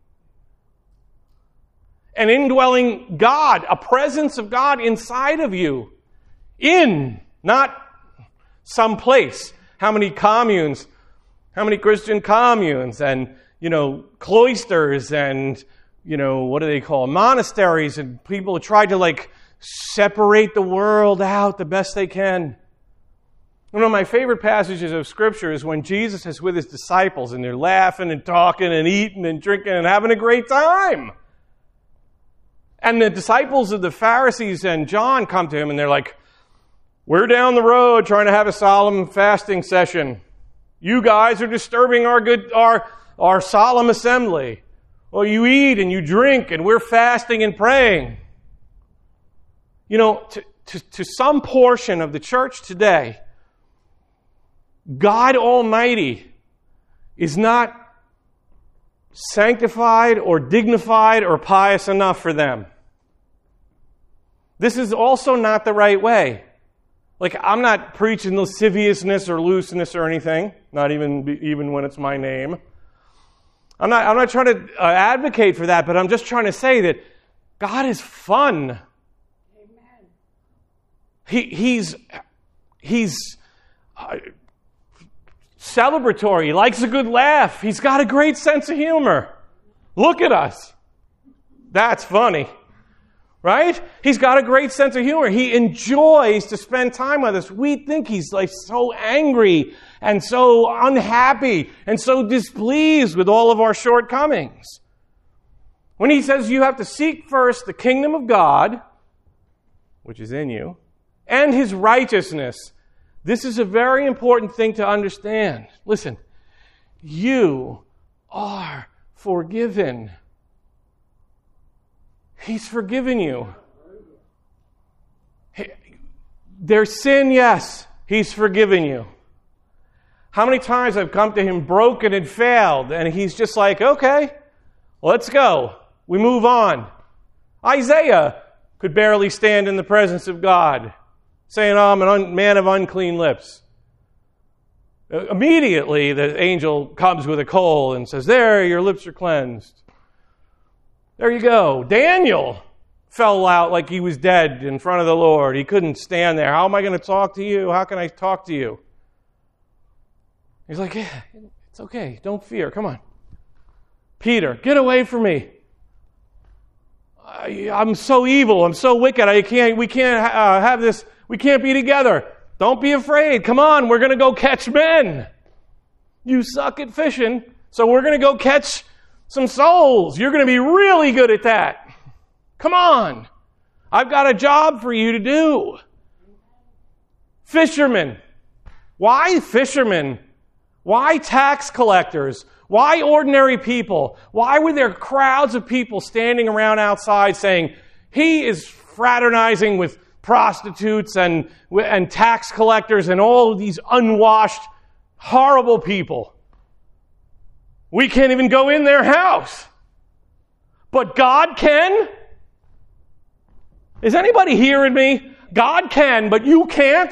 An indwelling God, a presence of God inside of you. In, not someplace. How many communes, how many Christian communes and, you know, cloisters and, you know, what do they call monasteries, and people try to like separate the world out the best they can. One of my favorite passages of Scripture is when Jesus is with his disciples and they're laughing and talking and eating and drinking and having a great time. And the disciples of the Pharisees and John come to him and they're like, we're down the road trying to have a solemn fasting session. You guys are disturbing our good, our, our solemn assembly. Well, you eat and you drink and we're fasting and praying. You know, to, to, to some portion of the church today, God Almighty is not sanctified or dignified or pious enough for them. This is also not the right way. Like, I'm not preaching lasciviousness or looseness or anything, not even even when it's my name. I'm not, I'm not trying to uh, advocate for that, but I'm just trying to say that God is fun. Amen. He, he's he's uh, celebratory. He likes a good laugh. He's got a great sense of humor. Look at us. That's funny. Right? He's got a great sense of humor. He enjoys to spend time with us. We think he's like so angry and so unhappy and so displeased with all of our shortcomings. When he says you have to seek first the kingdom of God, which is in you, and his righteousness, this is a very important thing to understand. Listen, you are forgiven. He's forgiven you. There's sin, yes. He's forgiven you. How many times I've come to him broken and failed, and he's just like, okay, let's go. We move on. Isaiah could barely stand in the presence of God, saying, oh, I'm a un- man of unclean lips. Immediately, the angel comes with a coal and says, there, your lips are cleansed. There you go. Daniel fell out like he was dead in front of the Lord. He couldn't stand there. How am I going to talk to you? How can I talk to you? He's like, yeah, it's okay. Don't fear. Come on. Peter, get away from me. I, I'm so evil. I'm so wicked. I can't. We can't uh, have this. We can't be together. Don't be afraid. Come on. We're going to go catch men. You suck at fishing, so we're going to go catch some souls. You're going to be really good at that. Come on. I've got a job for you to do. Fishermen. Why fishermen? Why tax collectors? Why ordinary people? Why were there crowds of people standing around outside saying, he is fraternizing with prostitutes and, and tax collectors and all of these unwashed, horrible people. We can't even go in their house. But God can? Is anybody hearing me? God can, but you can't?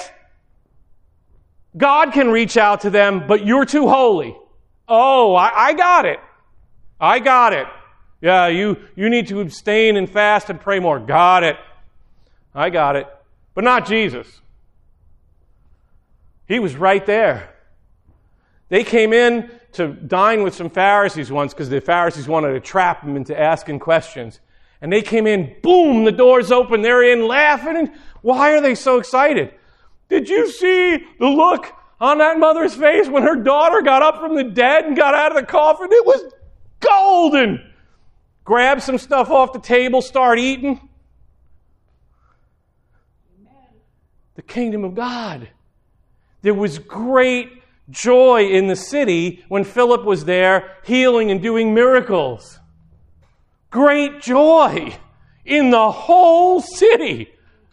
God can reach out to them, but you're too holy. Oh, I, I got it. I got it. Yeah, you, you need to abstain and fast and pray more. Got it. I got it. But not Jesus. He was right there. They came in to dine with some Pharisees once because the Pharisees wanted to trap them into asking questions. And they came in, boom, the door's open, they're in laughing. And why are they so excited? Did you see the look on that mother's face when her daughter got up from the dead and got out of the coffin? It was golden. Grab some stuff off the table, start eating. The kingdom of God. There was great joy in the city when Philip was there healing and doing miracles. Great joy in the whole city.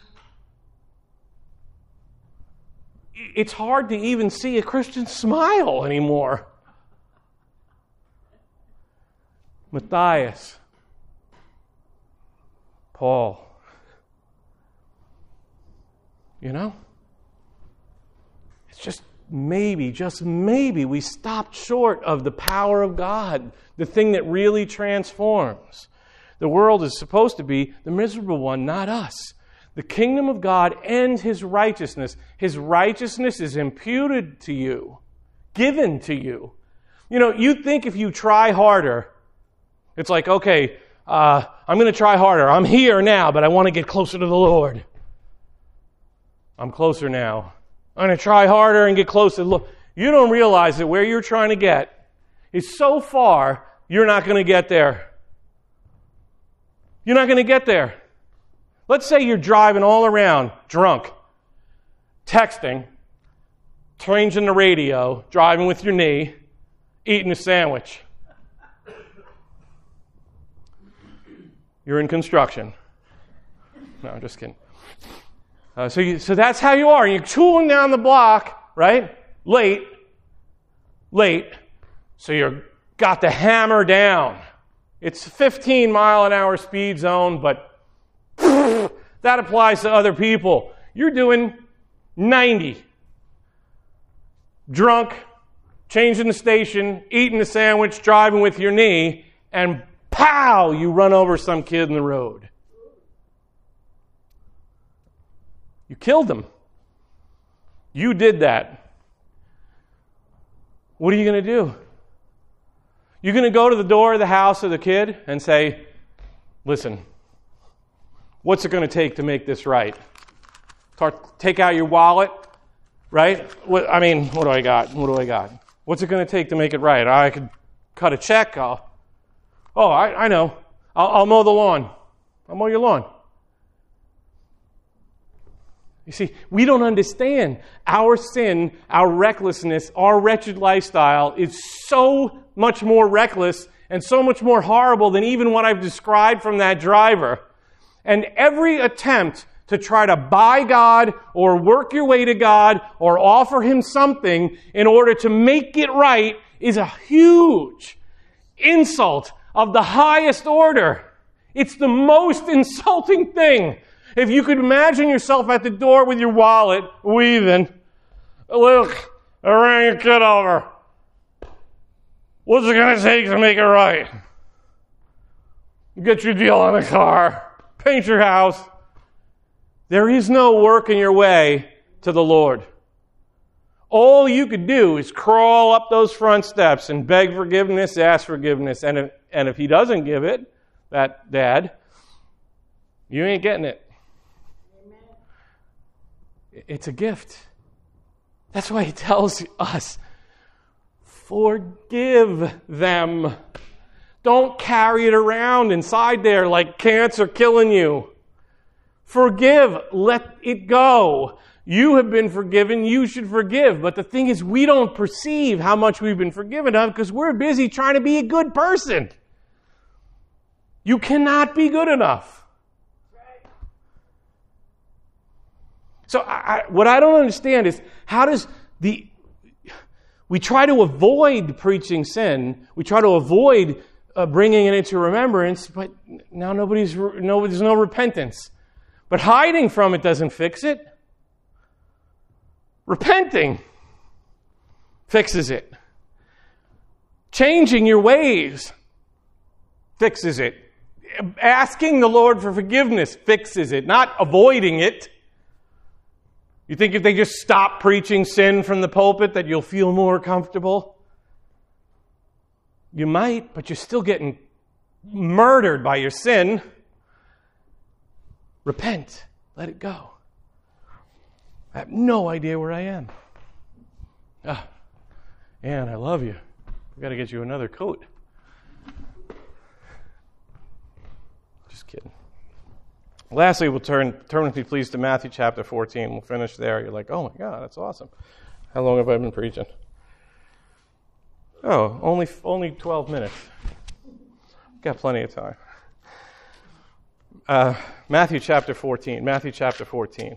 It's hard to even see a Christian smile anymore. Matthias, Paul, you know? It's just maybe, just maybe, we stopped short of the power of God, the thing that really transforms. The world is supposed to be the miserable one, not us. The kingdom of God and His righteousness. His righteousness is imputed to you, given to you. You know, you think if you try harder, it's like, okay, uh, I'm going to try harder. I'm here now, but I want to get closer to the Lord. I'm closer now. I'm going to try harder and get closer. Look, you don't realize that where you're trying to get is so far, you're not going to get there. You're not going to get there. Let's say you're driving all around, drunk, texting, changing the radio, driving with your knee, eating a sandwich. You're in construction. No, I'm just kidding. Uh, so, you, so that's how you are. You're tooling down the block, right? Late. Late. So you've got the hammer down. It's fifteen mile an hour speed zone, but that applies to other people. You're doing ninety. Drunk, changing the station, eating a sandwich, driving with your knee, and pow, you run over some kid in the road. You killed him. You did that. What are you going to do? You're going to go to the door of the house of the kid and say, listen, what's it going to take to make this right? Take out your wallet, right? What, I mean, what do I got? What do I got? What's it going to take to make it right? I could cut a check. I'll, oh, I, I know. I'll, I'll mow the lawn. I'll mow your lawn. You see, we don't understand. Our sin, our recklessness, our wretched lifestyle is so much more reckless and so much more horrible than even what I've described from that driver. And every attempt to try to buy God or work your way to God or offer Him something in order to make it right is a huge insult of the highest order. It's the most insulting thing. If you could imagine yourself at the door with your wallet, weaving, look, I ran your kid over. What's it going to take to make it right? Get your deal on a car, paint your house. There is no working your way to the Lord. All you could do is crawl up those front steps and beg forgiveness, ask forgiveness. And if, and if He doesn't give it, that dad, you ain't getting it. It's a gift. That's why He tells us, forgive them. Don't carry it around inside there like cancer killing you. Forgive. Let it go. You have been forgiven. You should forgive. But the thing is, we don't perceive how much we've been forgiven of because we're busy trying to be a good person. You cannot be good enough. So I, I, what I don't understand is how does the... We try to avoid preaching sin. We try to avoid uh, bringing it into remembrance, but now nobody's no, there's no repentance. But hiding from it doesn't fix it. Repenting fixes it. Changing your ways fixes it. Asking the Lord for forgiveness fixes it, not avoiding it. You think if they just stop preaching sin from the pulpit that you'll feel more comfortable? You might, but you're still getting murdered by your sin. Repent. Let it go. I have no idea where I am. Ah, Ann, I love you. We've got to get you another coat. Just kidding. Lastly, we'll turn, turn with me, please, to Matthew chapter fourteen. We'll finish there. You're like, oh my God, that's awesome. How long have I been preaching? Oh, only only twelve minutes. Got plenty of time. Uh, Matthew chapter fourteen. Matthew chapter fourteen.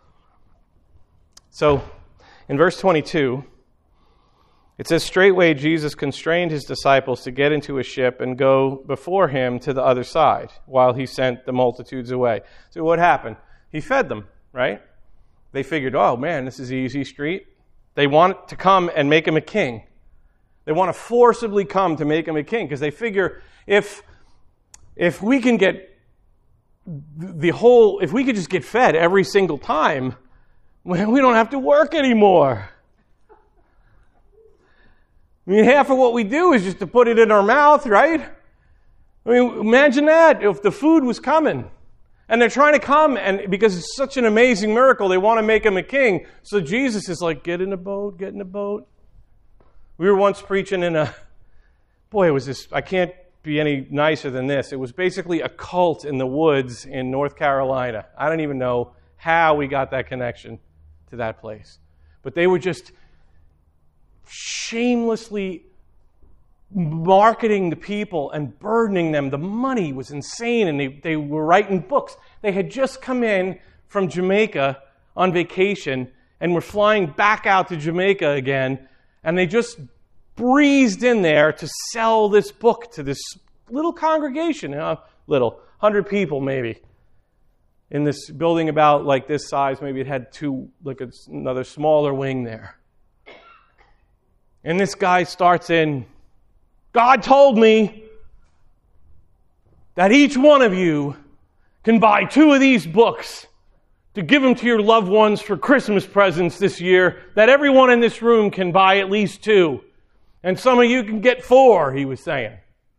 So, in verse twenty-two, it says, straightway Jesus constrained His disciples to get into a ship and go before Him to the other side while He sent the multitudes away. So what happened? He fed them, right? They figured, oh man, this is easy street. They want to come and make Him a king. They want to forcibly come to make Him a king because they figure if, if we can get the whole, if we could just get fed every single time, we don't have to work anymore. I mean, half of what we do is just to put it in our mouth, right? I mean, imagine that if the food was coming. And they're trying to come, and because it's such an amazing miracle, they want to make him a king. So Jesus is like, get in a boat, get in a boat. We were once preaching in a, boy, it was this, I can't be any nicer than this. It was basically a cult in the woods in North Carolina. I don't even know how we got that connection to that place. But they were just shamelessly marketing the people and burdening them. The money was insane, and they, they were writing books. They had just come in from Jamaica on vacation and were flying back out to Jamaica again, and they just breezed in there to sell this book to this little congregation, you know, little, one hundred people maybe, in this building about like this size. Maybe it had two, like a, another smaller wing there. And this guy starts in, God told me that each one of you can buy two of these books to give them to your loved ones for Christmas presents this year, that everyone in this room can buy at least two. And some of you can get four, he was saying.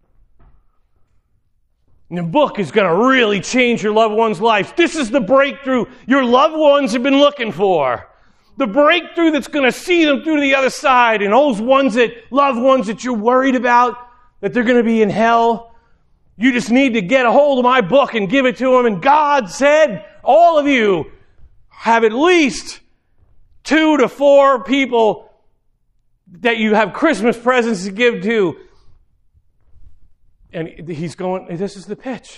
And the book is going to really change your loved one's life. This is the breakthrough your loved ones have been looking for. The breakthrough that's going to see them through to the other side. And those ones that, loved ones that you're worried about, that they're going to be in hell, you just need to get a hold of my book and give it to them. And God said, all of you have at least two to four people that you have Christmas presents to give to. And he's going, this is the pitch.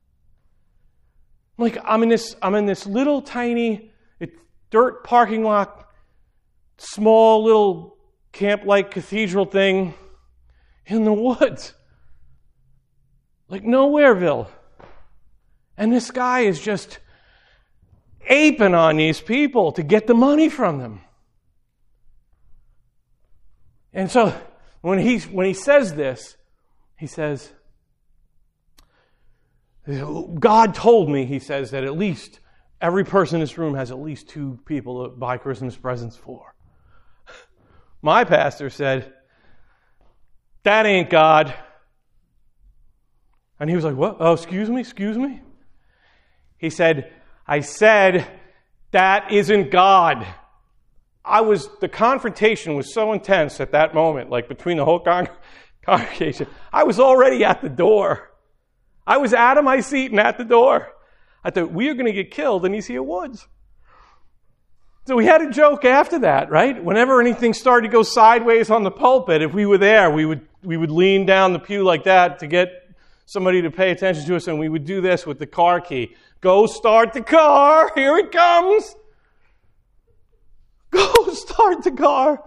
Like, I'm in this, I'm in this little tiny dirt parking lot, small little camp-like cathedral thing in the woods. Like Nowhereville. And this guy is just aping on these people to get the money from them. And so when he, when he says this, he says, God told me, he says, that at least every person in this room has at least two people to buy Christmas presents for. My pastor said, that ain't God. And he was like, what? Oh, excuse me, excuse me? He said, I said, that isn't God. I was, the confrontation was so intense at that moment, like between the whole con- congregation. I was already at the door. I was out of my seat and at the door. I thought, we are going to get killed in these here woods. So we had a joke after that, right? Whenever anything started to go sideways on the pulpit, if we were there, we would we would lean down the pew like that to get somebody to pay attention to us, and we would do this with the car key. Go start the car. Here it comes. Go start the car.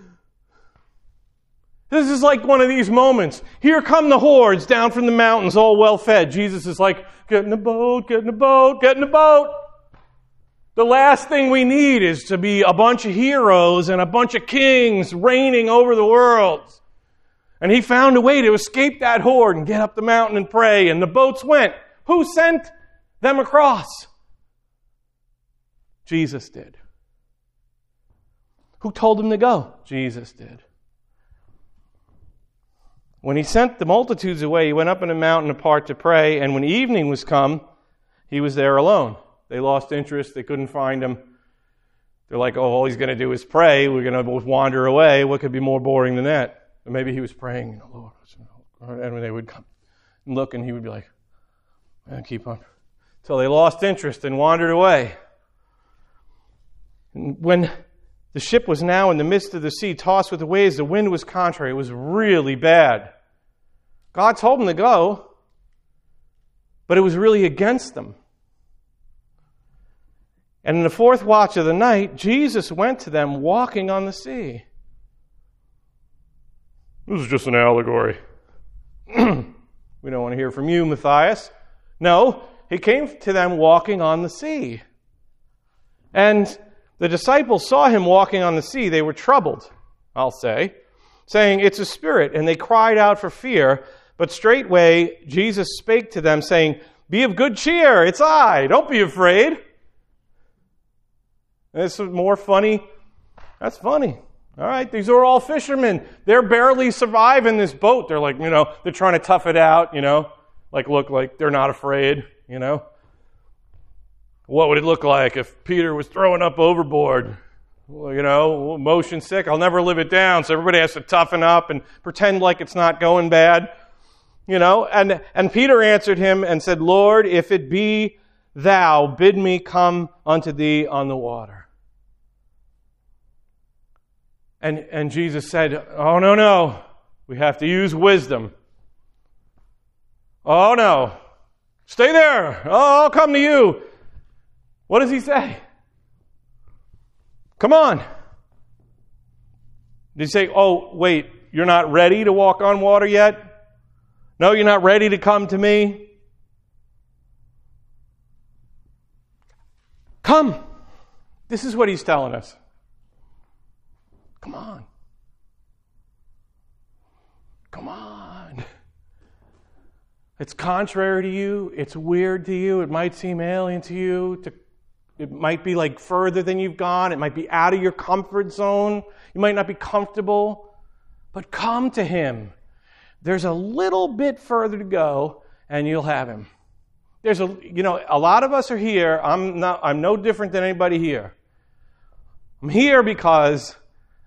This is like one of these moments. Here come the hordes down from the mountains, all well fed. Jesus is like, get in the boat, get in the boat, get in the boat. The last thing we need is to be a bunch of heroes and a bunch of kings reigning over the world. And he found a way to escape that horde and get up the mountain and pray. And the boats went. Who sent them across? Jesus did. Who told them to go? Jesus did. When he sent the multitudes away, he went up in a mountain apart to pray, and when evening was come, he was there alone. They lost interest. They couldn't find him. They're like, oh, all he's going to do is pray. We're going to wander away. What could be more boring than that? And maybe he was praying, you know, Lord. And when they would come and look, and he would be like, and keep on. Until they lost interest and wandered away. And when the ship was now in the midst of the sea, tossed with the waves, the wind was contrary. It was really bad. God told them to go, but it was really against them. And in the fourth watch of the night, Jesus went to them walking on the sea. This is just an allegory. We don't want to hear from you, Matthias. No, he came to them walking on the sea. And the disciples saw him walking on the sea. They were troubled, I'll say, saying, it's a spirit. And they cried out for fear. But straightway Jesus spake to them, saying, be of good cheer, it's I, don't be afraid. And it's more funny. That's funny. All right, these are all fishermen. They're barely surviving this boat. They're like, you know, they're trying to tough it out, you know, like look like they're not afraid, you know. What would it look like if Peter was throwing up overboard? Well, you know, motion sick, I'll never live it down, so everybody has to toughen up and pretend like it's not going bad. You know, and, and Peter answered him and said, Lord, if it be thou, bid me come unto thee on the water. And, and Jesus said, oh, no, no, we have to use wisdom. Oh, no, stay there. Oh, I'll come to you. What does he say? Come on. Did he say, oh, wait, you're not ready to walk on water yet? No, you're not ready to come to me? Come. This is what he's telling us. Come on. Come on. It's contrary to you. It's weird to you. It might seem alien to you. To, it might be like further than you've gone. It might be out of your comfort zone. You might not be comfortable. But come to him. There's a little bit further to go, and you'll have him. There's a, you know, a lot of us are here. I'm not, I'm no different than anybody here. I'm here because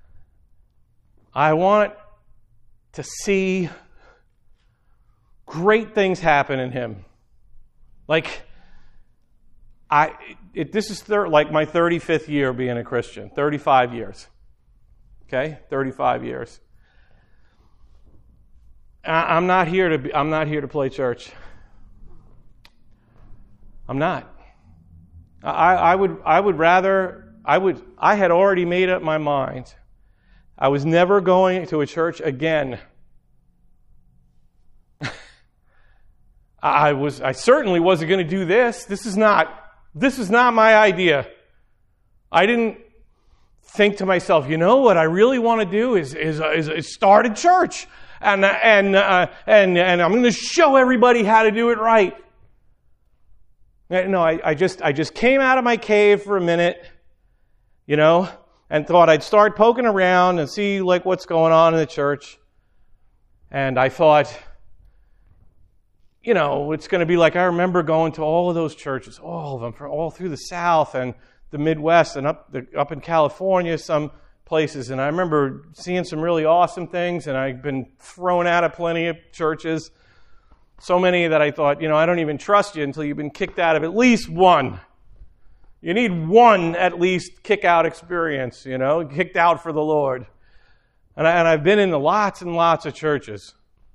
I want to see great things happen in him. Like, I, it, this is thir- like my thirty-fifth year being a Christian. thirty-five years. Okay? thirty-five years. I, I'm not here to be, I'm not here to play church. I'm not. I, I would I would rather I would I had already made up my mind. I was never going to a church again. I was I certainly wasn't going to do this. This is not this is not my idea. I didn't think to myself, you know what I really want to do is is is, is start a church, and and uh, and and I'm going to show everybody how to do it right. No, I, I just I just came out of my cave for a minute, you know, and thought I'd start poking around and see like what's going on in the church. And I thought, you know, it's going to be like I remember going to all of those churches, all of them, for all through the South and the Midwest and up the, up in California, some places. And I remember seeing some really awesome things, and I've been thrown out of plenty of churches. So many that I thought, you know, I don't even trust you until you've been kicked out of at least one. You need one at least kick-out experience, you know, kicked out for the Lord. And, I, and I've been in lots and lots of churches.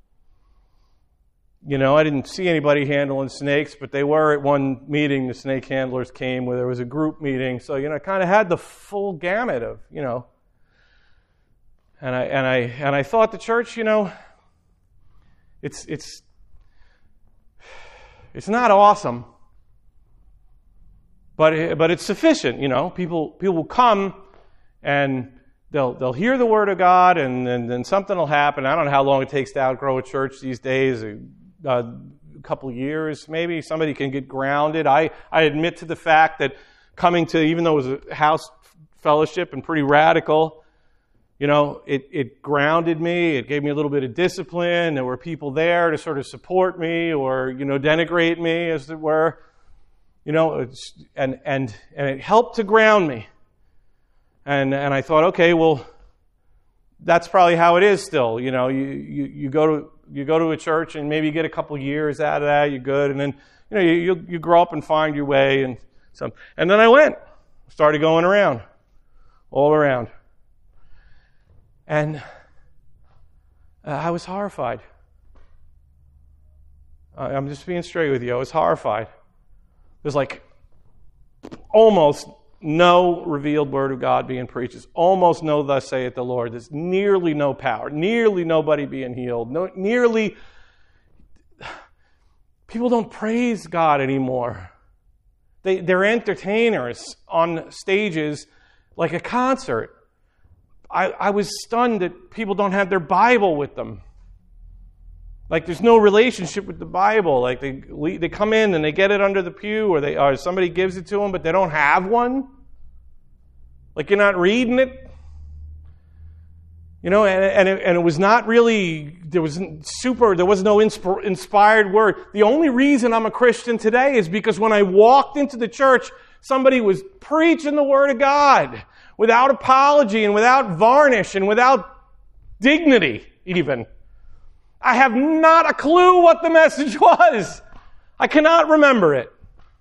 You know, I didn't see anybody handling snakes, but they were at one meeting. The snake handlers came where there was a group meeting. So, you know, I kind of had the full gamut of, you know. And I and I and I thought the church, you know, it's it's it's not awesome, but it, but it's sufficient. You know, people people will come and they'll they'll hear the word of God, and then and something will happen. I don't know how long it takes to outgrow a church these days. A, a couple of years, maybe. Somebody can get grounded. I, I admit to the fact that coming to, even though it was a house fellowship and pretty radical, you know, it, it grounded me. It gave me a little bit of discipline. There were people there to sort of support me or, you know, denigrate me, as it were. You know, it's, and and and it helped to ground me. And and I thought, okay, well, that's probably how it is still. You know, you, you, you go to you go to a church and maybe you get a couple years out of that, you're good, and then you know you you, you grow up and find your way, and some. And then I went, started going around, all around, and uh, I was horrified. Uh, I'm just being straight with you. I was horrified. There's like almost no revealed word of God being preached. There's almost no thus saith the Lord. There's nearly no power. Nearly nobody being healed. No, nearly, people don't praise God anymore. They, they're entertainers on stages like a concert. I, I was stunned that people don't have their Bible with them. Like there's no relationship with the Bible. Like they they come in and they get it under the pew, or they or somebody gives it to them, but they don't have one. Like you're not reading it. You know, and, and, it, and it was not really, there was super, there was no insp- inspired word. The only reason I'm a Christian today is because when I walked into the church, somebody was preaching the Word of God without apology and without varnish and without dignity even. I have not a clue what the message was. I cannot remember it.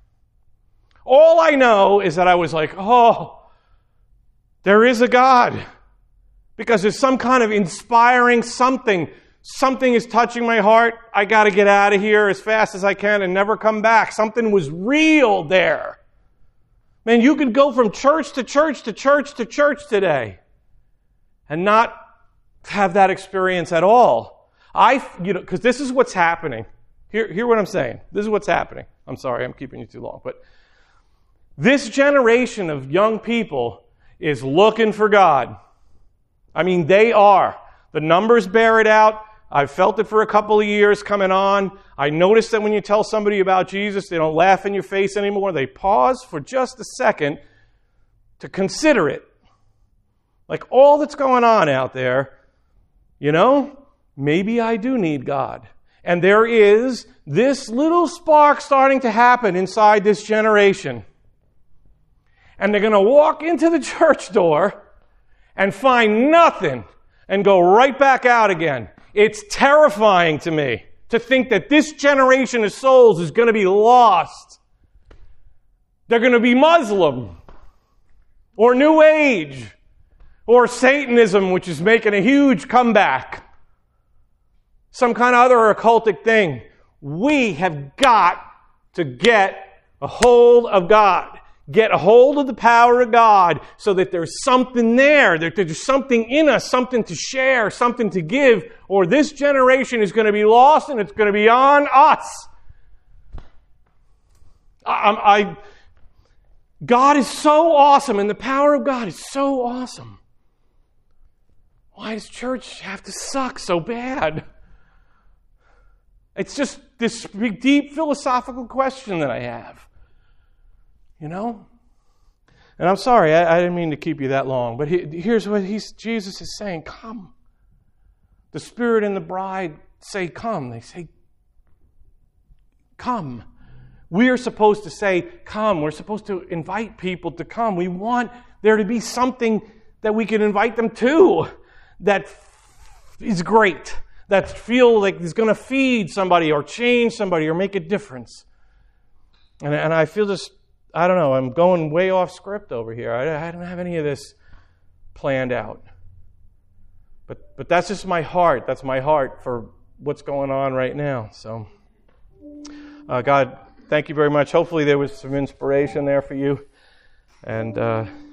All I know is that I was like, oh, there is a God. Because there's some kind of inspiring something. Something is touching my heart. I got to get out of here as fast as I can and never come back. Something was real there. Man, you could go from church to church to church to church today and not have that experience at all. I, you know, because this is what's happening. Hear, hear what I'm saying. This is what's happening. I'm sorry, I'm keeping you too long. But this generation of young people is looking for God. I mean, they are. The numbers bear it out. I've felt it for a couple of years coming on. I noticed that when you tell somebody about Jesus, they don't laugh in your face anymore. They pause for just a second to consider it. Like all that's going on out there, you know, maybe I do need God. And there is this little spark starting to happen inside this generation. And they're going to walk into the church door and find nothing and go right back out again. It's terrifying to me to think that this generation of souls is going to be lost. They're going to be Muslim or New Age or Satanism, which is making a huge comeback. Some kind of other occultic thing. We have got to get a hold of God. Get a hold of the power of God so that there's something there, that there's something in us, something to share, something to give, or this generation is going to be lost and it's going to be on us. I, I, God is so awesome and the power of God is so awesome. Why does church have to suck so bad? It's just this big, deep philosophical question that I have. You know? And I'm sorry, I, I didn't mean to keep you that long, but he, here's what he's, Jesus is saying, come. The Spirit and the bride say, come. They say, come. We are supposed to say, come. We're supposed to invite people to come. We want there to be something that we can invite them to that is great, that feel like is going to feed somebody or change somebody or make a difference. And, and I feel just, I don't know, I'm going way off script over here. I, I don't have any of this planned out. But but that's just my heart. That's my heart for what's going on right now. So, uh, God, thank you very much. Hopefully there was some inspiration there for you. And uh